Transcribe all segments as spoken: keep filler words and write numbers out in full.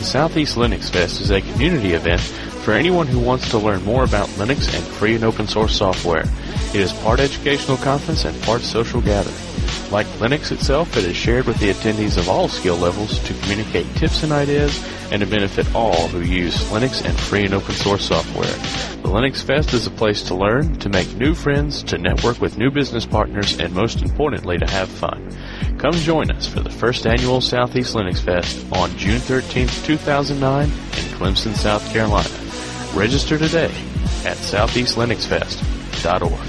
Southeast Linux Fest is a community event for anyone who wants to learn more about Linux and free and open source software. It is part educational conference and part social gathering. Like Linux itself, it is shared with the attendees of all skill levels to communicate tips and ideas and to benefit all who use Linux and free and open source software. The Linux Fest is a place to learn, to make new friends, to network with new business partners, and most importantly, to have fun. Come join us for the first annual Southeast Linux Fest on June thirteenth, two thousand nine in Clemson, South Carolina. Register today at southeast linux fest dot org.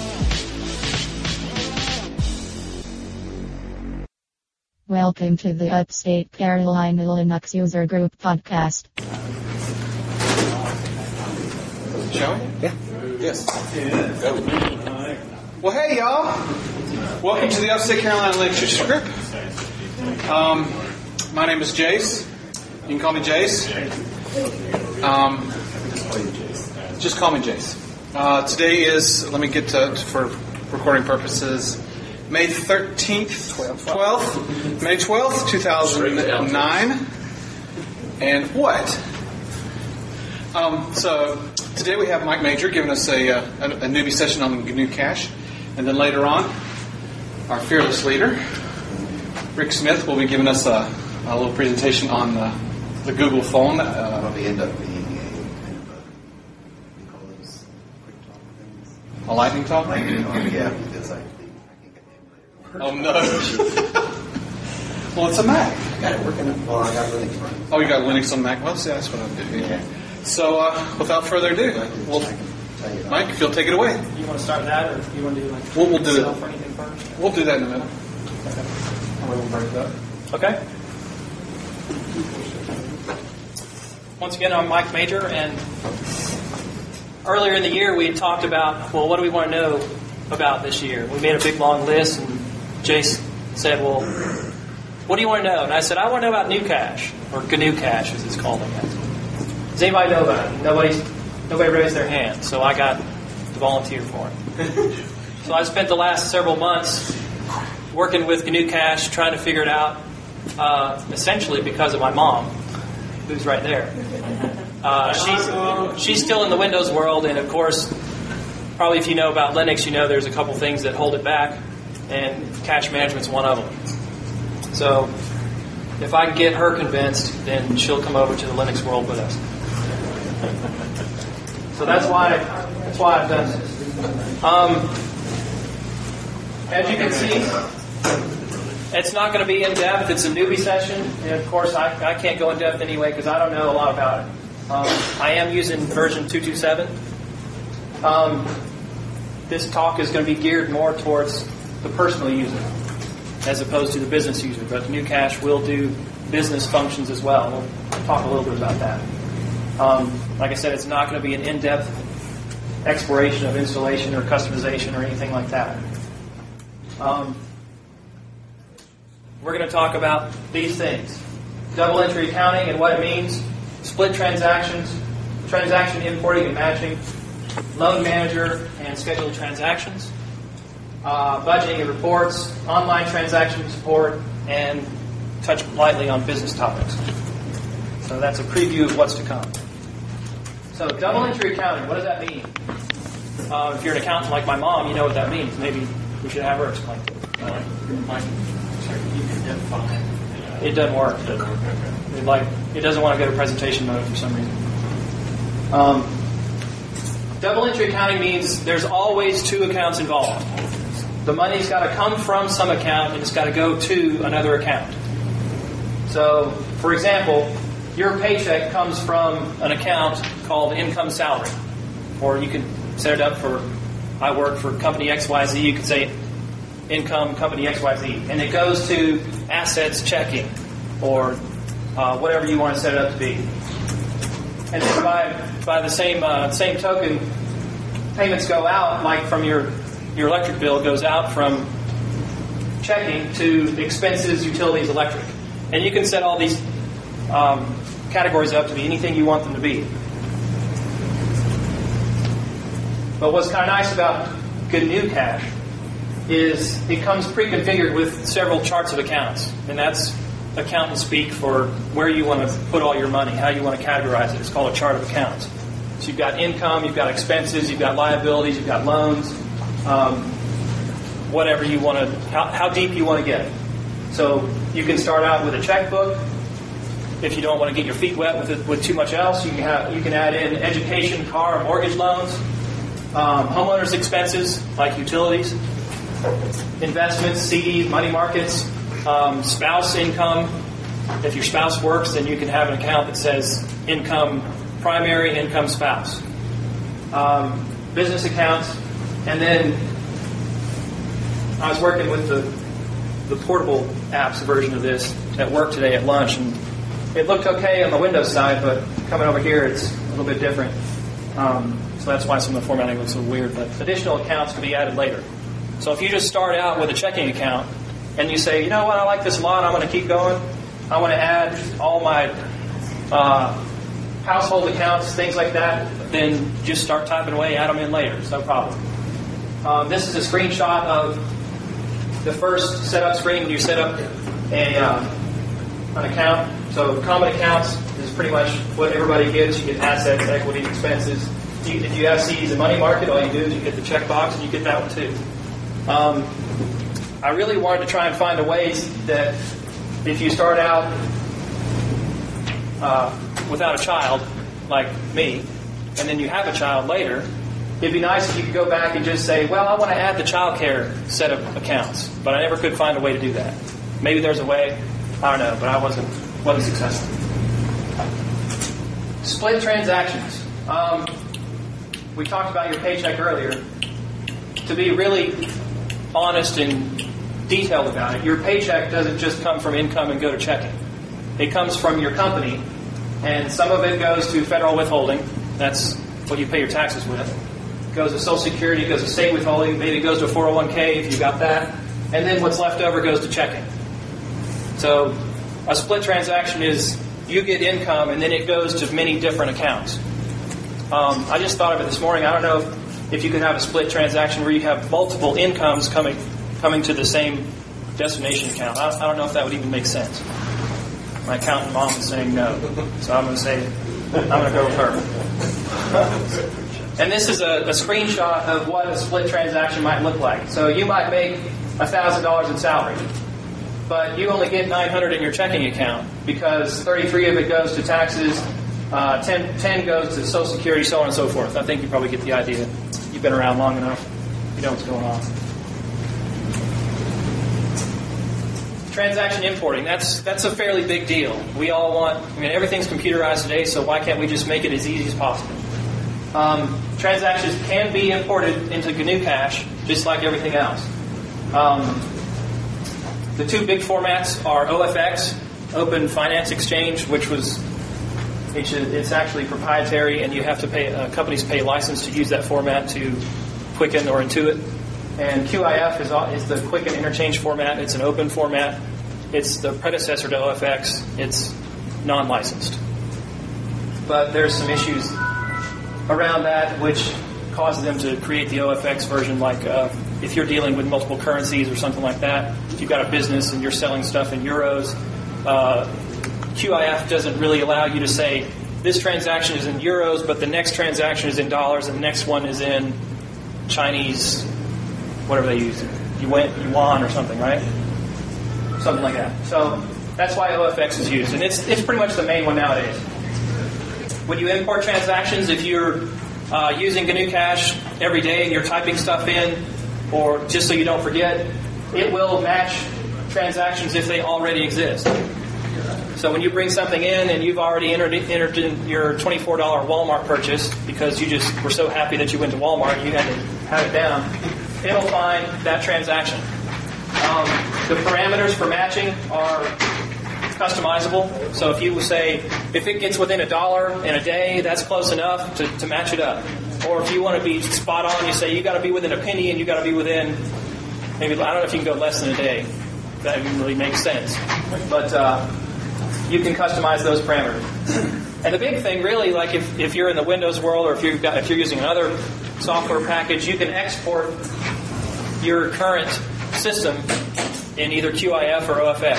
Welcome to the Upstate Carolina Linux User Group podcast. Shall we? Yeah. Yes. Go. Well, hey, y'all. Welcome to the Upstate Carolina Linux User Group. Um, my name is Jace. You can call me Jace. Um, just call me Jace. Uh, today is, let me get to, for recording purposes, May thirteenth, twelfth, May twelfth, two thousand nine. And what? Um, so, today we have Mike Major giving us a, a, a newbie session on G N U Cache. And then later on, our fearless leader, Rick Smith, will be giving us a, a little presentation on the, the Google phone. Uh, Probably end up being a kind of a, we call those quick talk things. a lightning talk? Lightning talk, yeah, because I, I can't get the emulator. Oh, no. Well, it's a Mac. I got it working. Well, I got Linux running. Oh, you got Linux on Mac? Well, see, that's what I'm doing. Yeah. So, uh, without further ado, we'll, Mike, if you'll take it away. You want to start with that, or you want to do like We'll, we'll do itself it. or anything first? We'll do that in a minute. Okay. We'll break it up. Okay. Once again, I'm Mike Major, and earlier in the year we had talked about, well, what do we want to know about this year? We made a big long list, and Jace said, well, what do you want to know? And I said, I want to know about New Cache, or G N U Cache as it's called. Does anybody know about it? Nobody's, nobody raised their hand, so I got to volunteer for it. So I spent the last several months working with G N U Cache, trying to figure it out, uh, essentially because of my mom, who's right there. Uh, she's, she's still in the Windows world, and of course, probably if you know about Linux, you know there's a couple things that hold it back, and cache management's one of them. So if I can get her convinced, then she'll come over to the Linux world with us. So that's why that's why I've done this. Um, as you can see, it's not going to be in depth. It's a newbie session, and of course, I, I can't go in depth anyway because I don't know a lot about it. Um, I am using version two two seven. Um, this talk is going to be geared more towards the personal user as opposed to the business user. But G N U Cache will do business functions as well. We'll talk a little bit about that. Um, like I said, it's not going to be an in-depth exploration of installation or customization or anything like that. Um, we're going to talk about these things. Double entry accounting and what it means, split transactions, transaction importing and matching, loan manager and scheduled transactions, uh, budgeting and reports, online transaction support, and touch lightly on business topics. So that's a preview of what's to come. So double entry accounting, what does that mean? Uh, if you're an accountant like my mom, you know what that means. Maybe we should have her explain it. Uh, it doesn't work. It, like, it doesn't want to go to presentation mode for some reason. Um, double entry accounting means there's always two accounts involved. The money's got to come from some account and it's got to go to another account. So, for example, your paycheck comes from an account called income salary. Or you can set it up for, I work for company X Y Z, you could say income company X Y Z. And it goes to assets checking or uh, whatever you want to set it up to be. And then by, by the same uh, same token, payments go out, like from your, your electric bill goes out from checking to expenses, utilities, electric. And you can set all these um, categories up to be anything you want them to be. But what's kind of nice about G N U Cache is it comes pre-configured with several charts of accounts. And that's accountant speak for where you want to put all your money, how you want to categorize it. It's called a chart of accounts. So you've got income, you've got expenses, you've got liabilities, you've got loans, um, whatever you want to, how, how deep you want to get. So you can start out with a checkbook. If you don't want to get your feet wet with it, with too much else, you can have, you can add in education, car, and mortgage loans, um, homeowners' expenses like utilities, investments, C Ds, money markets, um, spouse income. If your spouse works, then you can have an account that says income primary, income spouse. Um, business accounts, and then I was working with the the portable apps version of this at work today at lunch, and it looked okay on the Windows side, but coming over here, it's a little bit different. Um, so that's why some of the formatting looks so weird. But additional accounts can be added later. So if you just start out with a checking account and you say, you know what, I like this a lot, I'm going to keep going. I want to add all my uh, household accounts, things like that, then just start typing away, add them in later. It's no problem. Um, this is a screenshot of the first setup screen when you set up a uh, an account. So common accounts is pretty much what everybody gets. You get assets, equity, expenses. If you have C Ds and money market, all you do is you get the checkbox and you get that one too. Um, I really wanted to try and find a way that if you start out uh, without a child, like me, and then you have a child later, it'd be nice if you could go back and just say, well, I want to add the child care set of accounts, but I never could find a way to do that. Maybe there's a way. I don't know, but I wasn't wasn't successful. Split transactions. Um, we talked about your paycheck earlier. To be really honest and detailed about it, your paycheck doesn't just come from income and go to checking. It comes from your company, and some of it goes to federal withholding. That's what you pay your taxes with. It goes to Social Security, it goes to state withholding, maybe it goes to a four oh one k if you got that, and then what's left over goes to checking. So a split transaction is you get income and then it goes to many different accounts. Um, I just thought of it this morning. I don't know if, if you could have a split transaction where you have multiple incomes coming coming to the same destination account. I, I don't know if that would even make sense. My accountant mom is saying no, so I'm going to say I'm going to go with her. And this is a, a screenshot of what a split transaction might look like. So you might make one thousand dollars in salary, but you only get nine hundred dollars in your checking account because thirty-three of it goes to taxes, uh, ten, ten goes to Social Security, so on and so forth. I think you probably get the idea. You've been around long enough. You know what's going on. Transaction importing, that's that's a fairly big deal. We all want, I mean, everything's computerized today, so why can't we just make it as easy as possible? Um, transactions can be imported into G N U Cash, just like everything else. Um, the two big formats are O F X, Open Finance Exchange, which was, it's actually proprietary, and you have to pay, uh, companies pay license to use that format to Quicken or Intuit. And Q I F is, is the Quicken Interchange format. It's an open format. It's the predecessor to O F X. It's non-licensed. But there's some issues around that which causes them to create the O F X version, like uh, if you're dealing with multiple currencies or something like that. If you've got a business and you're selling stuff in euros, uh, Q I F doesn't really allow you to say, this transaction is in euros, but the next transaction is in dollars, and the next one is in Chinese, whatever they use, yuan or something, right? Something like that. So that's why O F X is used, and it's it's pretty much the main one nowadays. When you import transactions, if you're uh, using G N U Cash every day and you're typing stuff in, or just so you don't forget, it will match transactions if they already exist. So when you bring something in and you've already entered, entered in your twenty-four dollars Walmart purchase because you just were so happy that you went to Walmart, you had to have it down, it'll find that transaction. Um, the parameters for matching are customizable. So if you say, if it gets within a dollar in a day, that's close enough to, to match it up. Or if you want to be spot on, you say you got to be within a penny and you got to be within, maybe, I don't know if you can go less than a day. That even really makes sense. But uh, you can customize those parameters. And the big thing really, like if, if you're in the Windows world or if, you've got, if you're using another software package, you can export your current system in either Q I F or O F X.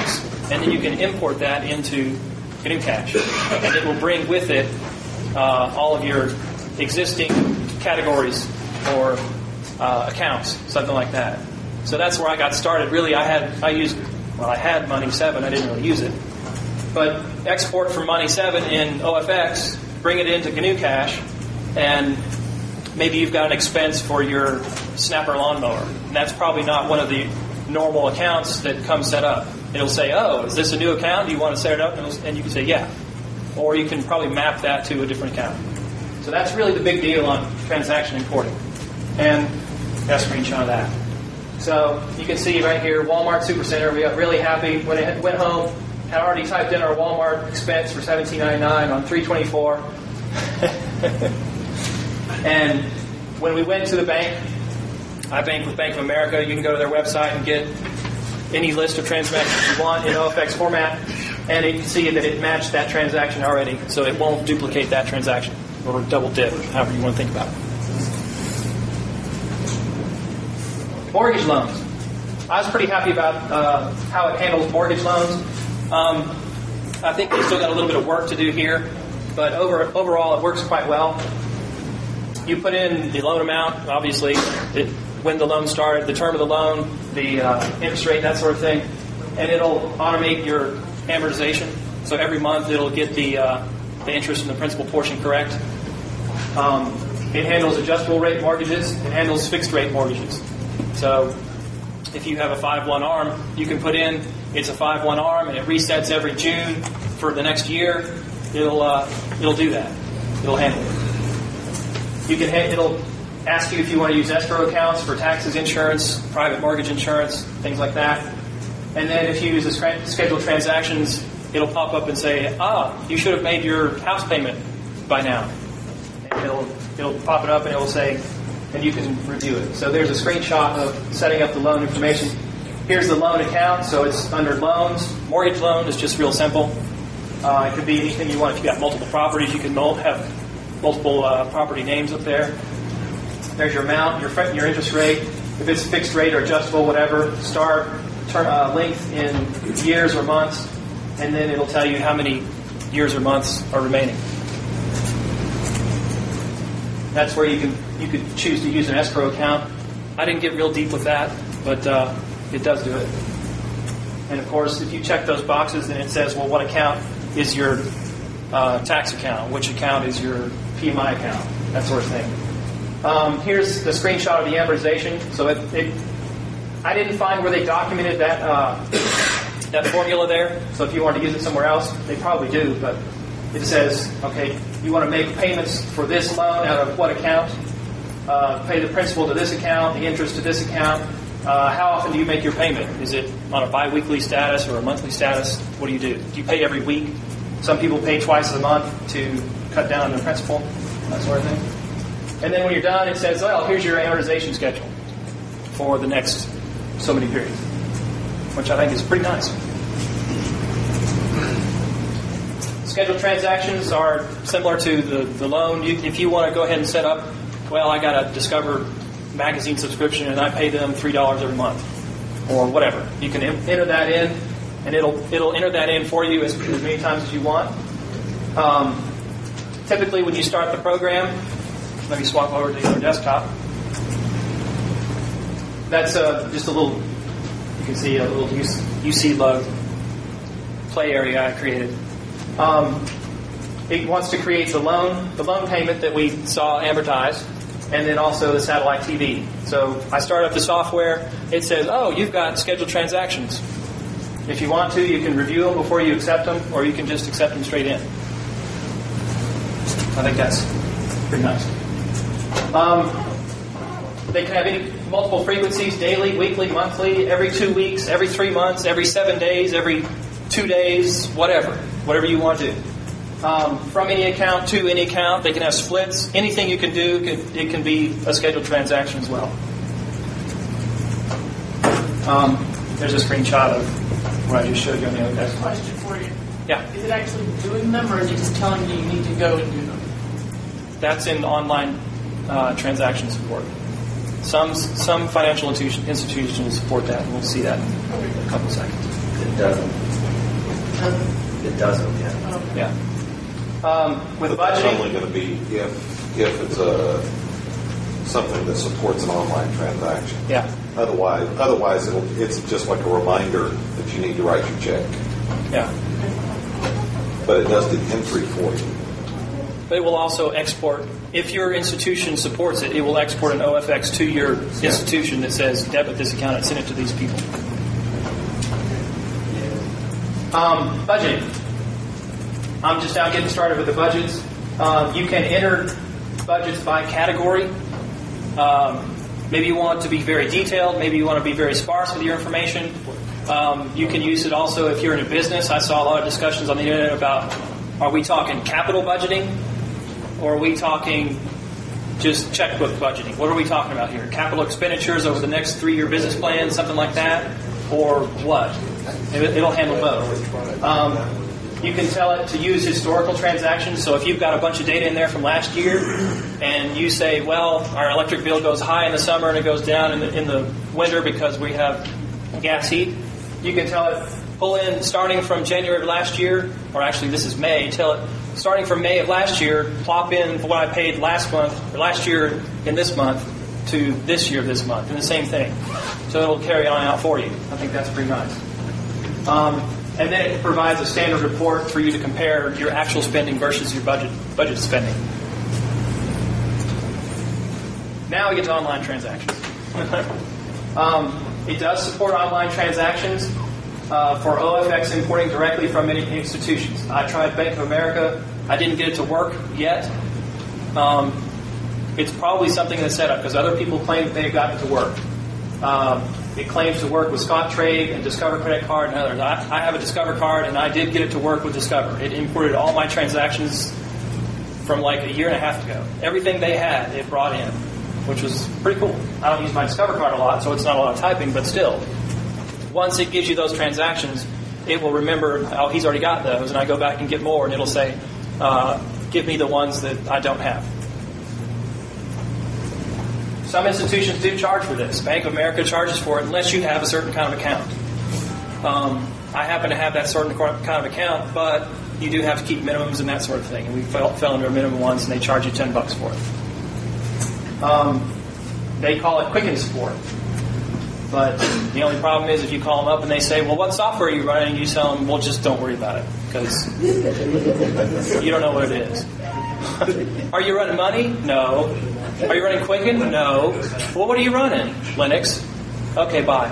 and then you can import that into GNU Cache, and it will bring with it uh, all of your existing categories or uh, accounts, something like that. So that's where I got started. Really, I had I used well, I had Money seven. I didn't really use it, but export from Money seven in O F X, bring it into GNU Cache, and maybe you've got an expense for your Snapper lawnmower, and that's probably not one of the normal accounts that comes set up. It'll say, "Oh, is this a new account? Do you want to set it up?" And, and you can say, "Yeah," or you can probably map that to a different account. So that's really the big deal on transaction importing. And got a screenshot of that. So you can see right here, Walmart Supercenter. We got really happy when it went home. Had already typed in our Walmart expense for seventeen ninety-nine on three twenty-four. And when we went to the bank, I bank with Bank of America. You can go to their website and get any list of transactions you want in O F X format, and you can see that it matched that transaction already, so it won't duplicate that transaction or double dip, however you want to think about it. Mortgage loans. I was pretty happy about uh, how it handles mortgage loans. Um, I think we still got a little bit of work to do here, but over, overall it works quite well. You put in the loan amount, obviously, it, when the loan started, the term of the loan, the uh, interest rate, that sort of thing, and it'll automate your amortization. So every month it'll get the uh, the interest and the principal portion correct. Um, it handles adjustable rate mortgages. It handles fixed rate mortgages. So if you have a five one ARM, you can put in it's a five one ARM and it resets every June for the next year. It'll uh, it'll do that. It'll handle it. You can ha- it'll ask you if you want to use escrow accounts for taxes, insurance, private mortgage insurance, things like that. And then if you use the sc- scheduled transactions, it'll pop up and say, ah, you should have made your house payment by now. And it'll it'll pop it up and it will say, and you can review it. So there's a screenshot of setting up the loan information. Here's the loan account, so it's under loans. Mortgage loan is just real simple. Uh, it could be anything you want. If you've got multiple properties, you can have multiple uh, property names up there. There's your amount, your your interest rate. If it's fixed rate or adjustable, whatever, start, term, uh, length in years or months, and then it'll tell you how many years or months are remaining. That's where you can you could choose to use an escrow account. I didn't get real deep with that, but uh, it does do it. And of course, if you check those boxes, then it says, well, what account is your uh, tax account? Which account is your P M I account? That sort of thing. Um, here's the screenshot of the amortization. So it, it, I didn't find where they documented that uh, that formula there. So if you want to use it somewhere else, they probably do. But it says, okay, you want to make payments for this loan out of what account? Uh, pay the principal to this account, the interest to this account. Uh, how often do you make your payment? Is it on a biweekly status or a monthly status? What do you do? Do you pay every week? Some people pay twice a month to cut down on their principal, that sort of thing. And then when you're done, it says, well, here's your amortization schedule for the next so many periods, which I think is pretty nice. Scheduled transactions are similar to the, the loan. You, if you want to go ahead and set up, well, I got a Discover magazine subscription and I pay them three dollars every month or whatever. You can enter that in and it'll it'll enter that in for you as, as many times as you want. Um, typically when you start the program, let me swap over to the other desktop. That's uh, just a little, you can see a little U C lug play area I created. Um, it wants to create the loan, the loan payment that we saw amortized, and then also the satellite T V. So I start up the software. It says, oh, you've got scheduled transactions. If you want to, you can review them before you accept them, or you can just accept them straight in. I think that's pretty nice. Um, they can have any multiple frequencies, daily, weekly, monthly, every two weeks, every three months, every seven days, every two days, whatever. Whatever you want to do. Um, from any account to any account, they can have splits. Anything you can do, can, it can be a scheduled transaction as well. Um, there's a screenshot of what I just showed you on the other desk. Question for you. Yeah. Is it actually doing them, or is it just telling you you need to go and do them? That's in online uh, transaction support. Some some financial institutions support that, and we'll see that in a couple seconds. It doesn't. doesn't? It doesn't, yeah. Yeah. Um, with But that's budgeting, only going to be if, if it's a, something that supports an online transaction. yeah, Otherwise, otherwise it'll, it's just like a reminder that you need to write your check. yeah. But it does the entry for you. But it will also export, if your institution supports it, it will export an O F X to your institution that says debit this account and send it to these people. Um, budgeting. I'm just now getting started with the budgets. Um, you can enter budgets by category. Um, maybe you want it to be very detailed. Maybe you want to be very sparse with your information. Um, you can use it also if you're in a business. I saw a lot of discussions on the internet about, are we talking capital budgeting? Or are we talking just checkbook budgeting? What are we talking about here? Capital expenditures over the next three-year business plan, something like that? Or what? It'll handle both. Um, you can tell it to use historical transactions. So if you've got a bunch of data in there from last year, and you say, well, our electric bill goes high in the summer and it goes down in the, in the winter because we have gas heat, you can tell it, pull in starting from January of last year, or actually this is May, tell it, starting from May of last year, plop in what I paid last month, or last year in this month, to this year of this month, and the same thing. So it'll carry on out for you. I think that's pretty nice. Um, and then it provides a standard report for you to compare your actual spending versus your budget budget spending. Now we get to online transactions. um, it does support online transactions. Uh, for O F X importing directly from any institutions. I tried Bank of America. I didn't get it to work yet. Um, it's probably something that's set up because other people claim that they've gotten it to work. Um, it claims to work with Scottrade and Discover Credit Card and others. I, I have a Discover card and I did get it to work with Discover. It imported all my transactions from like a year and a half ago. Everything they had, it brought in, which was pretty cool. I don't use my Discover card a lot, so it's not a lot of typing, but still. Once it gives you those transactions, it will remember, oh, he's already got those, and I go back and get more, and it'll say, uh, give me the ones that I don't have. Some institutions do charge for this. Bank of America charges for it unless you have a certain kind of account. Um, I happen to have that certain kind of account, but you do have to keep minimums and that sort of thing. And we fell, fell under a minimum once, and they charge you ten bucks for it. Um, they call it Quicken Support. But the only problem is if you call them up and they say, well, what software are you running? You tell them, well, just don't worry about it because you don't know what it is. Are you running Money? No. Are you running Quicken? No. Well, what are you running? Linux. Okay, bye.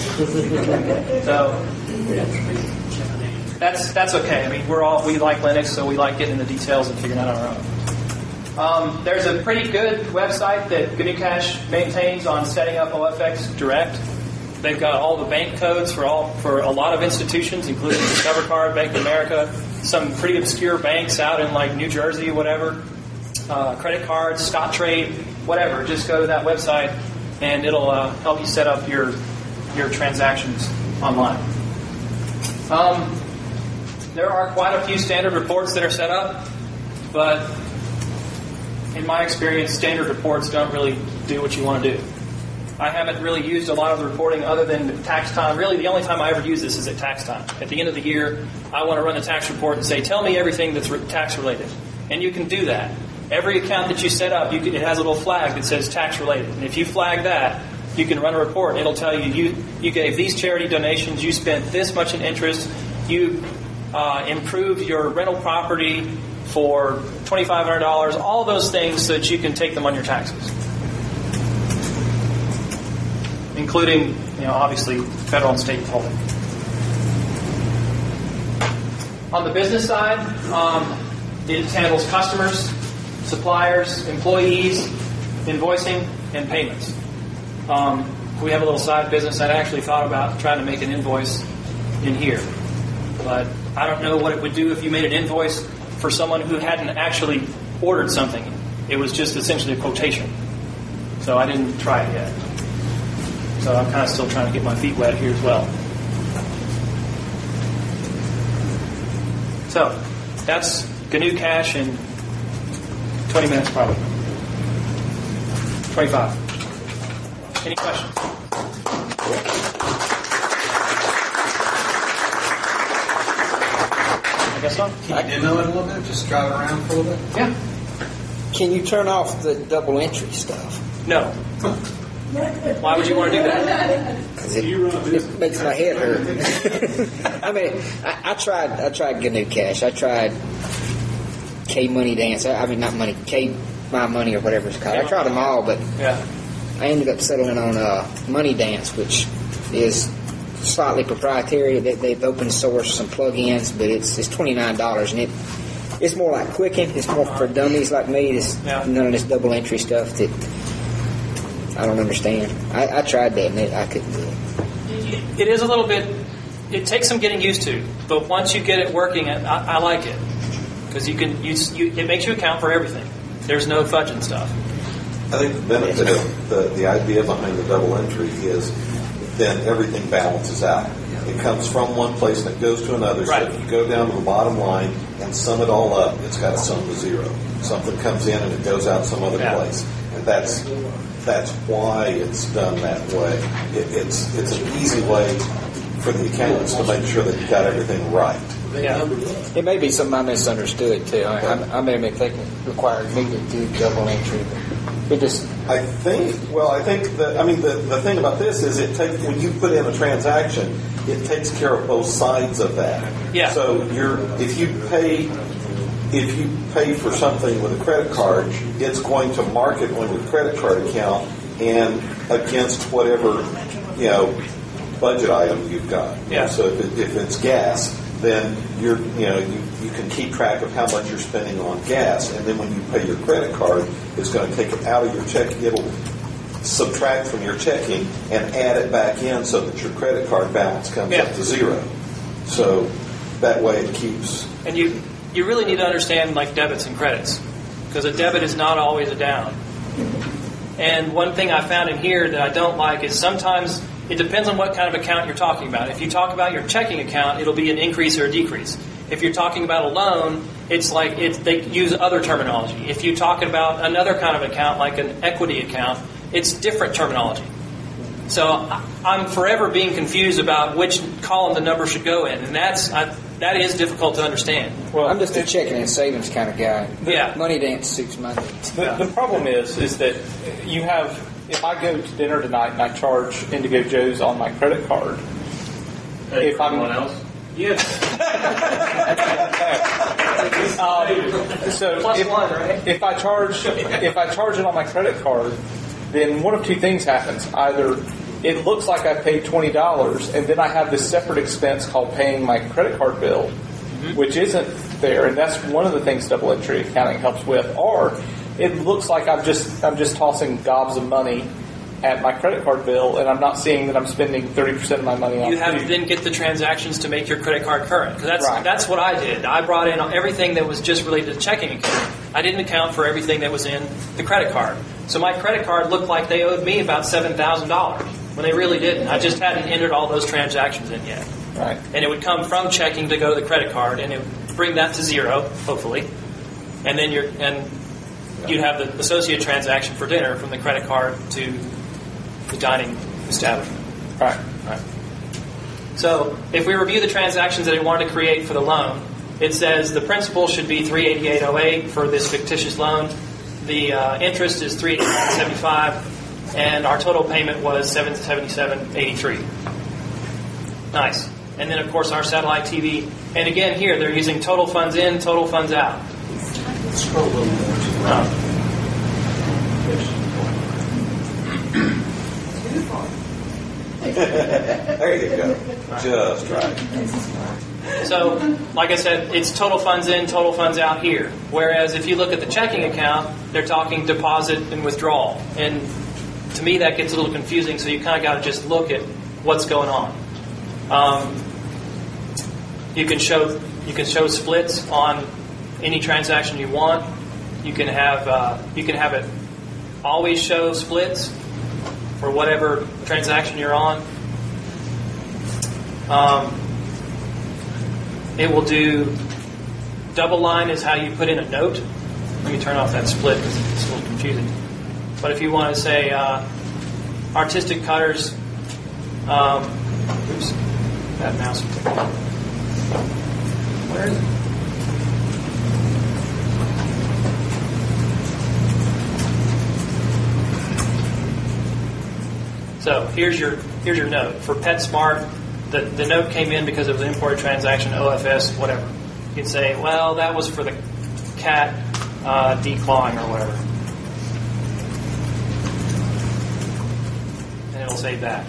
So that's that's okay. I mean, we're all we like Linux, so we like getting the details and figuring out our own. Um, there's a pretty good website that G N U Cash maintains on setting up O F X Direct. They've got all the bank codes for all for a lot of institutions, including Discover Card, Bank of America, some pretty obscure banks out in like New Jersey or whatever, uh, credit cards, Scottrade, whatever. Just go to that website and it'll uh, help you set up your your transactions online. Um, there are quite a few standard reports that are set up, but in my experience, standard reports don't really do what you want to do. I haven't really used a lot of the reporting other than tax time. Really, the only time I ever use this is at tax time. At the end of the year, I want to run the tax report and say, tell me everything that's tax related. And you can do that. Every account that you set up, you can, it has a little flag that says tax related. And if you flag that, you can run a report and it'll tell you, you, you gave these charity donations, you spent this much in interest, you uh, improved your rental property for twenty-five hundred dollars, all those things so that you can take them on your taxes. Including, you know, obviously, federal and state withholding. On the business side, um, it handles customers, suppliers, employees, invoicing, and payments. Um, we have a little side business. I'd actually thought about trying to make an invoice in here. But I don't know what it would do if you made an invoice for someone who hadn't actually ordered something. It was just essentially a quotation. So I didn't try it yet. So I'm kind of still trying to get my feet wet here as well. So that's G N U Cash in twenty minutes probably. twenty-five. Any questions? I guess so. Can you demo it a little bit? Just drive around for a little bit? Yeah. Can you turn off the double entry stuff? No. Why would you want to do that? Because it, it makes my head hurt. I mean, I, I tried. I tried G N U Cash. I tried K Money Dance. I, I mean, not money. K My Money or whatever it's called. I tried them all, but Yeah. I ended up settling on uh, Money Dance, which is slightly proprietary. They, they've open sourced some plugins, but it's it's twenty nine dollars, and it it's more like Quicken. It's more for dummies like me. It's Yeah. none of this double entry stuff that I don't understand. I, I tried that, and it, I couldn't do it. It is a little bit, it takes some getting used to, but once you get it working, I, I like it. Because you can, you, you, it makes you account for everything. There's no fudging stuff. I think the benefit of the, the idea behind the double entry is then everything balances out. It comes from one place and it goes to another. Right. So if you go down to the bottom line and sum it all up, it's got to sum to zero. Something comes in and it goes out some other Yeah. place. And that's that's why it's done that way. It, it's it's an easy way for the accountants to make sure that you got everything right. Yeah. It may be something I misunderstood too. I, I, I may be thinking it required me to do double entry. It just I think, well, I think that, I mean, the, the thing about this is it takes, when you put in a transaction, it takes care of both sides of that. Yeah. So you're, if you pay, if you pay for something with a credit card, it's going to mark it on your credit card account and against whatever, you know, budget item you've got. Yeah. So if, it, if it's gas, then you're, you know, you, you can keep track of how much you're spending on gas, and then when you pay your credit card, it's going to take it out of your check. It'll subtract from your checking and add it back in so that your credit card balance comes Yeah. up to zero. So that way it keeps. And you, you really need to understand like debits and credits, because a debit is not always a down. And one thing I found in here that I don't like is sometimes it depends on what kind of account you're talking about. If you talk about your checking account, it'll be an increase or a decrease. If you're talking about a loan, it's like it, they use other terminology. If you're talking about another kind of account, like an equity account, it's different terminology. So I, I'm forever being confused about which column the number should go in, and that's I, that is difficult to understand. well, I'm just a checking and savings kind of guy. Yeah. Money Dance suits my needs. The, the problem is, is that you have, if I go to dinner tonight and I charge Indigo Joe's on my credit card, if I'm Anyone else? Yes. um, so Plus if, one, right? if I charge, if I charge it on my credit card, then one of two things happens. Either it looks like I paid twenty dollars, and then I have this separate expense called paying my credit card bill, mm-hmm. which isn't there, and that's one of the things double entry accounting helps with. Or it looks like I'm just I'm just tossing gobs of money at my credit card bill, and I'm not seeing that I'm spending thirty percent of my money on You have food. to then get the transactions to make your credit card current. Because that's Right. that's what I did. I brought in everything that was just related to the checking account. I didn't account for everything that was in the credit card. So my credit card looked like they owed me about seven thousand dollars when they really didn't. I just hadn't entered all those transactions in yet. Right. And it would come from checking to go to the credit card, and it would bring that to zero, hopefully. And then you're and you'd have the associate transaction for dinner from the credit card to the dining establishment. Right. Right. So if we review the transactions that it wanted to create for the loan, it says the principal should be three hundred eighty-eight dollars and eight cents for this fictitious loan. The uh, interest is three hundred eighty-nine dollars and seventy-five cents, and our total payment was seven hundred seventy-seven dollars and eighty-three cents. Nice. And then, of course, our satellite T V. And again, here, they're using total funds in, total funds out. Scroll a little more to the right. There you go. Just right. So, like I said, it's total funds in, total funds out here. Whereas if you look at the checking account, they're talking deposit and withdrawal. And to me, that gets a little confusing, so you kind of got to just look at what's going on. Um, you can show you can show splits on any transaction you want. You can have uh, you can have it always show splits for whatever transaction you're on. Um, it will do double line is how you put in a note. Let me turn off that split because it's a little confusing. But if you want to say uh, artistic cutters, um, oops, that mouse. Where is it? So here's your here's your note for PetSmart. The the note came in because it was an imported transaction, O F S, whatever. You can say, well, that was for the cat uh, declawing or whatever, and it'll save that.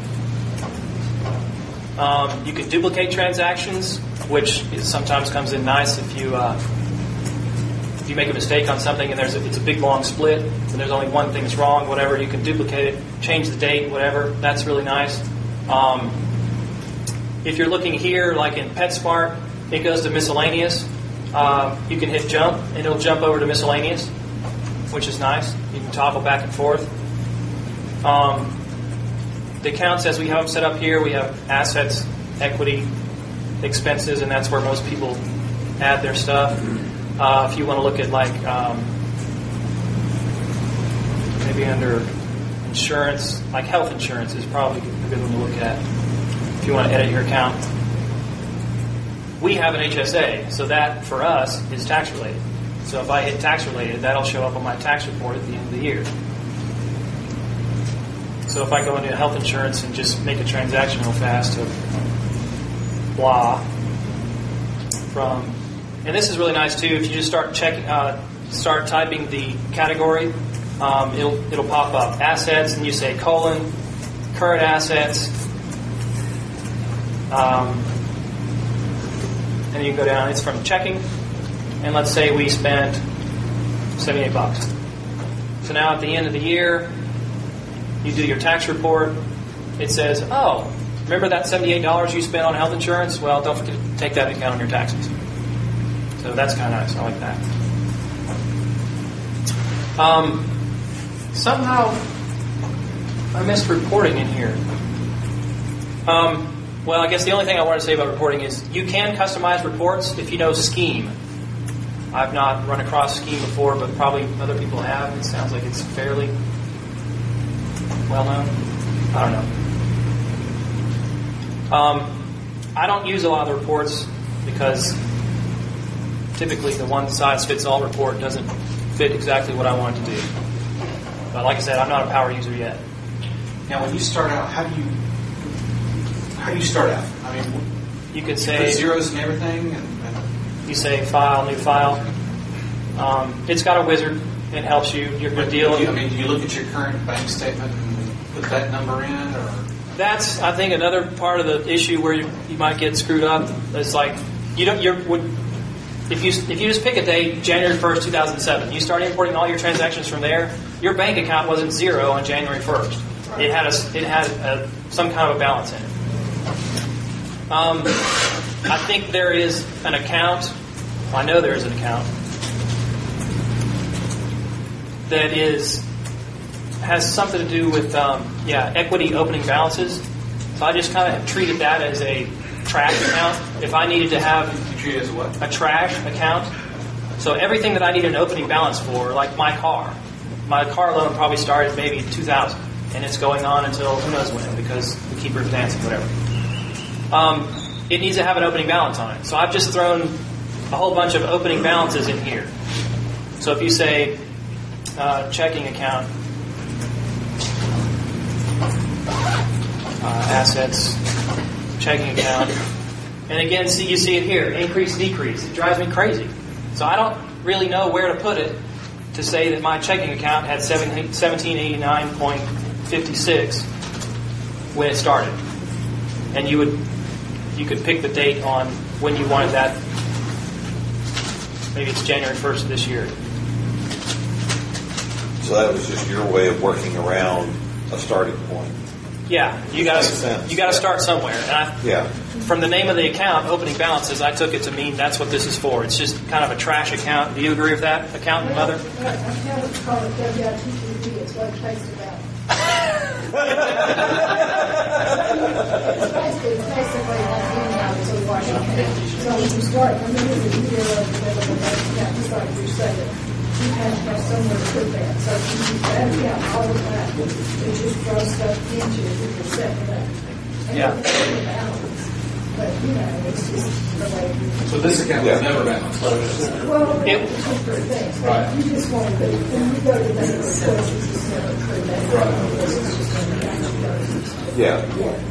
Um, you can duplicate transactions, which is, sometimes comes in nice if you uh, if you make a mistake on something and there's a, it's a big long split and there's only one thing that's wrong, whatever. You can duplicate it, change the date, whatever. That's really nice. Um, if you're looking here, like in PetSmart, it goes to miscellaneous. Uh, you can hit jump and it'll jump over to miscellaneous, which is nice. You can toggle back and forth. Um, The accounts, as we have them set up here, we have assets, equity, expenses, and that's where most people add their stuff. Uh, if you want to look at, like, um, maybe under insurance, like health insurance is probably a good one to look at if you want to edit your account. We have an H S A, so that, for us, is tax-related. So if I hit tax-related, that'll show up on my tax report at the end of the year. So if I go into health insurance and just make a transaction real fast to blah from, and this is really nice too. If you just start checking, uh, start typing the category, um, it'll it'll pop up assets, and you say colon current assets, um, and you go down. It's from checking, and let's say we spent seventy-eight bucks. So now at the end of the year, you do your tax report. It says, oh, remember that seventy-eight dollars you spent on health insurance? Well, don't forget to take that into account on your taxes. So that's kind of nice. I like that. Um, somehow, I missed reporting in here. Um, well, I guess the only thing I want to say about reporting is you can customize reports if you know Scheme. I've not run across Scheme before, but probably other people have. It sounds like it's fairly well known. I don't know. Um, I don't use a lot of the reports because typically the one-size-fits-all report doesn't fit exactly what I want it to do. But like I said, I'm not a power user yet. Now, when you start out, how do you how do you start out? I mean, you could you say put zeros and everything, and, and you say file, new file. Um, it's got a wizard. It helps you. You're good deal. do you, I mean, do you look at your current bank statement and put that number in, or? That's, I think, another part of the issue where you, you might get screwed up. It's like you don't. You're would if you if you just pick a date, January first, two thousand seven. You start importing all your transactions from there. Your bank account wasn't zero on January first. It had a it had a, some kind of a balance in it. Um, I think there is an account. Well, I know there is an account that is. Has something to do with um, yeah equity opening balances. So I just kind of treated that as a trash account. If I needed to have You treat it as what? a trash account, so everything that I need an opening balance for, like my car, my car loan probably started maybe in two thousand, and it's going on until who knows when because we keep refinancing whatever. Um, it needs to have an opening balance on it. So I've just thrown a whole bunch of opening balances in here. So if you say uh, checking account. Uh, assets, checking account, and again, see you see it here, increase, decrease. It drives me crazy. So I don't really know where to put it to say that my checking account had seventeen eighty-nine point five six when it started, and you would you could pick the date on when you wanted that. Maybe it's January first of this year. So that was just your way of working around a starting point. Yeah, you got to you got to Yeah. start somewhere. And I, Yeah. from the name of the account, opening balances, I took it to mean that's what this is for. It's just kind of a trash account. Do you agree with that, accountant mother? Accountants call it W I T T D. It's what it takes to balance. It's basically, it's basically like giving out to a washing account. So when you start, I mean, this is zero in the middle of the bank account, just like you said, you have to have somewhere to put that. So if you use that account all the time, it just throws stuff into it if you're setting it up. And Yeah. it's a balance. But, you know, it's just the way you So this account was never balanced. well, It- it's different things. Right. You just want to, when you go to the bank, of course, it's just never true. That this is just an account that goes. Yeah.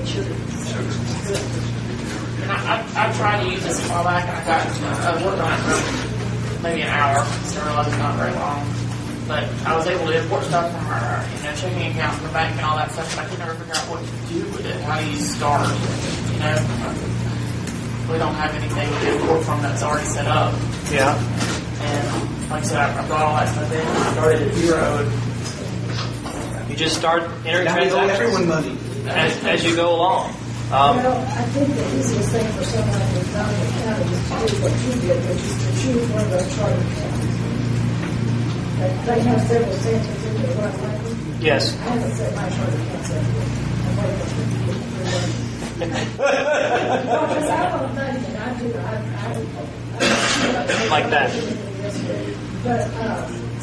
And I, I, I tried to use this a while back, and I got I worked on it for maybe an hour, so I realized it's not very long. But I was able to import stuff from our, you know, checking account from the bank and all that stuff, but I could never figure out what to do with it. How do you start? You know, we don't have anything to import from that's already set up. Yeah. And like I said, I, I brought all that stuff in. I started at zero. And You just start entering Now we owe everyone transactions money. as, as you go along. Um, Well, I think the easiest thing for someone who's not an accountant is to do what you did, which is to choose one of those charter accounts. But they have several centers in there, right? Like, yes. I haven't set my charter accounts up yet. I'm waiting for you to get it. Because I want money, and I do, I, I, I Like that. But, uh,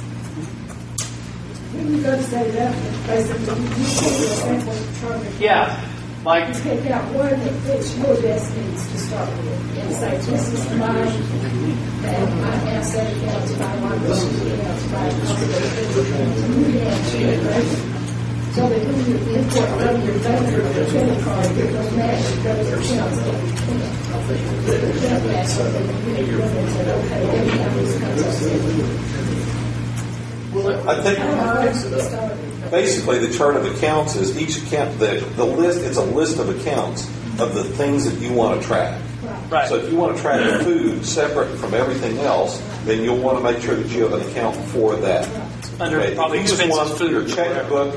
when you go to set it up, basically, you take your sample charter account. Yeah. Like, You pick out one that fits your best needs to start with, and say, this is mine, and my asset accounts, my liability accounts, my accounts, and you can choose it, right? So that when you import from your bank or your credit card, it will match those accounts that you can. It can't match something that you can look and say, okay, every time this comes up, I think basically the chart of accounts is each account, the, the list, it's a list of accounts of the things that you want to track. right. So if you want to track food separate from everything else, then you'll want to make sure that you have an account for that. Under Okay, probably if you just expensive want food. your checkbook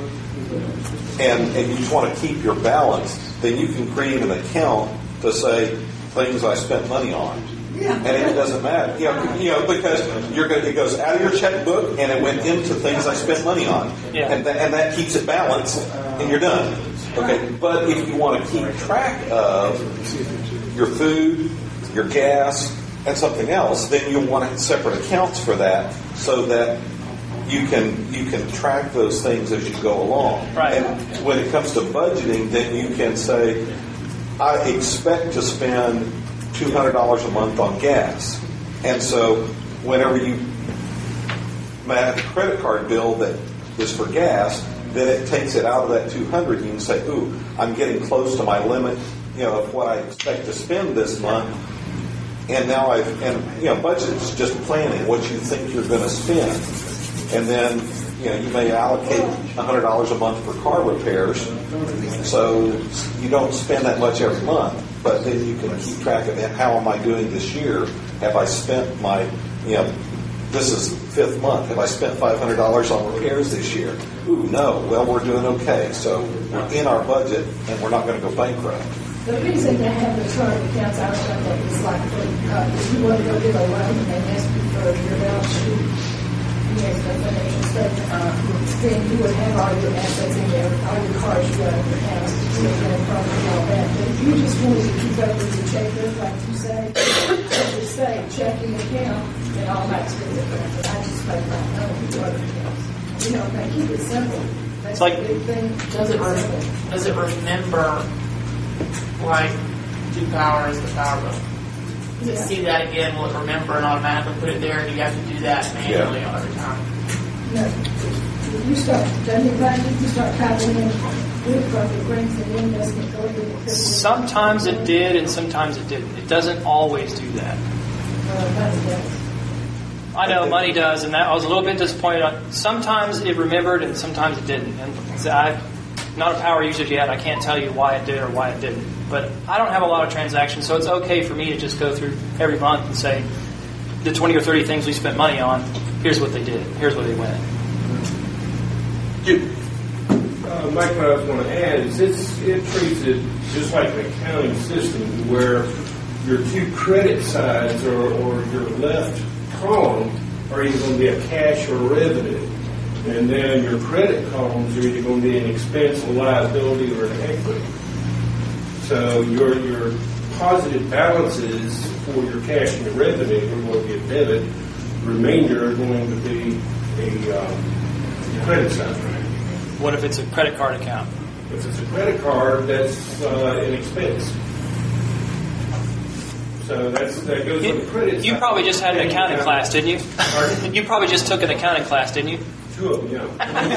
and, and you just want to keep your balance, then you can create an account to say things I spent money on. And it doesn't matter, you know, you know, because you're going, it goes out of your checkbook and it went into things I spent money on, Yeah. and that, and that keeps it balanced, and you're done. Okay, but if you want to keep track of your food, your gas, and something else, then you'll want separate accounts for that, so that you can you can track those things as you go along. Right. And when it comes to budgeting, then you can say, I expect to spend two hundred dollars a month on gas. And so whenever you have a credit card bill that is for gas, then it takes it out of that two hundred dollars. You can say, ooh, I'm getting close to my limit, you know, of what I expect to spend this month. And now I've, and, you know, budget is just planning what you think you're going to spend. And then, you know, you may allocate one hundred dollars a month for car repairs, so you don't spend that much every month. But then you can keep track of it. How am I doing this year? Have I spent my, you know, this is fifth month. Have I spent five hundred dollars on repairs this year? Ooh, no. Well, we're doing okay. So we're in our budget, and we're not going to go bankrupt. The reason they have the chart of accounts, I don't know, is like, uh, if you want to go get a loan and they ask you for your balance sheet, you know, the financial statement, uh, then you would have all your assets in there, all your cars you got in your house, your rental property, all that. But if you just wanted to keep up with your checkbook, like you say, just say checking account, and all that's good. I just make my own other accounts. You know, they keep it simple. That's It's like- the big thing. does it re- does it remember like do power is the power bill? To Yeah. see that again, will it remember and automatically put it there? Do you have to do that manually Yeah. every time? No. If you start, doesn't it, right, if you start typing in food profit brings it in, doesn't it go to the sometimes it did and sometimes it didn't. It doesn't always do that. Uh, money does. I know money does, and that I was a little bit disappointed on. Sometimes it remembered and sometimes it didn't. And so I'm not a power user yet. I can't tell you why it did or why it didn't. But I don't have a lot of transactions, so it's okay for me to just go through every month and say, the twenty or thirty things we spent money on, here's what they did. Here's where they went. Uh, Mike, what I was going to add is it's, it treats it just like an accounting system where your two credit sides or, or your left column are either going to be a cash or a revenue. And then your credit columns are either going to be an expense, a liability, or an equity. So your your positive balances for your cash and your revenue are going to be a debit. The remainder are going to be a um, credit side. What if it's a credit card account? If it's a credit card, that's uh, an expense. So that's that goes You, on the credit you side. probably just had an accounting Account- class, didn't you? Pardon? You probably just took an accounting class, didn't you? Two of them, yeah.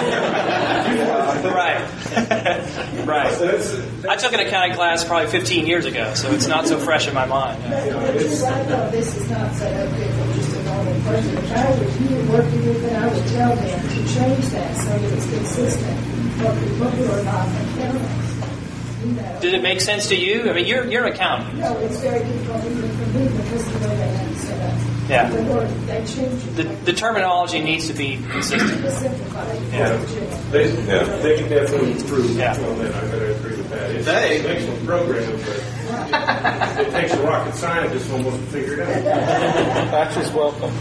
Right. Right. I took an accounting class probably fifteen years ago, so it's not so fresh in my mind. But you're right, though, this is not set up good for just a normal person. If I was you working with it, I would tell them to change that so that it's consistent for people who are not accountants. You know. Did it make sense to you? I mean, you're you're an accountant. No, it's very difficult even for me because of the way they have it set up. Yeah. The word, they change it. The, the terminology needs to be consistent. It's simplified. Yeah. They, they can definitely improve Yeah. on that. I'm going to agree with that. It's They- an excellent program, but it takes a rocket scientist almost to figure it out. Batch is welcome.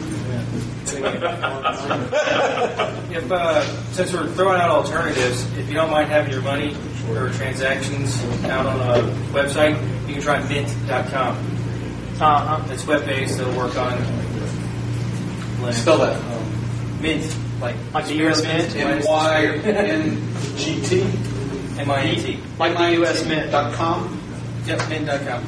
If uh, since we're throwing out alternatives, if you don't mind having your money or transactions out on a website, you can try mint dot com. Uh-huh. It's web-based. It'll work on Linux. Spell that. Mint, like Like the U S Mint? M Y N G T. M I N T. Like the U S Mint. Dot com. Yep, mint dot com.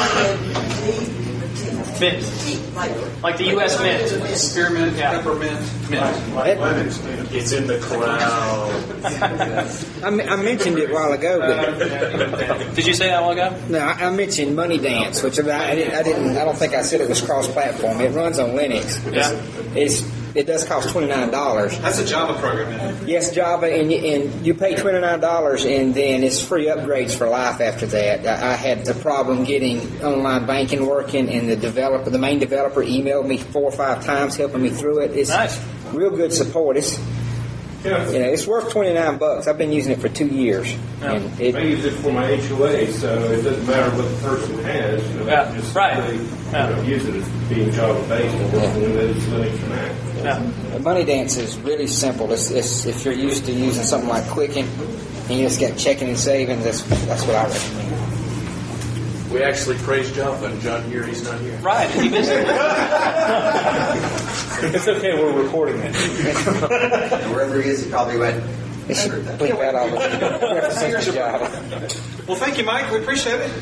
Mint. Like the U S Mint. Spearmint, Yeah. peppermint, mint. It's in the cloud. I, m- I mentioned it a while ago, but Did you say that a while ago? no, I, I mentioned Money Dance, which I, I, didn't, I didn't. I don't think I said it was cross-platform. It runs on Linux. Yeah. It's it does cost twenty-nine dollars. That's a Java program, isn't it? Yes, Java, and you, and you pay twenty-nine dollars, and then it's free upgrades for life after that. I, I had the problem getting online banking working, and the developer, the main developer, emailed me four or five times helping me through it. It's Nice. real good support. It's Yeah. you know, it's worth twenty-nine bucks. I've been using it for two years, and it, I use it for my H O A, so it doesn't matter what the person has. You know, Yeah, just right. They, you Yeah. know, use it as being Java-based and working with it as Linux and Mac. Yeah. Money Dance is really simple. It's, it's if you're used to using something like Quicken, and you just got checking and saving, that's that's what I recommend. We actually praise Java, and John here, he's not here. Right. He missed it. It's okay, we're recording it. And wherever he is, he probably went. It should bleep that all references to Java. Well, thank you, Mike. We appreciate it.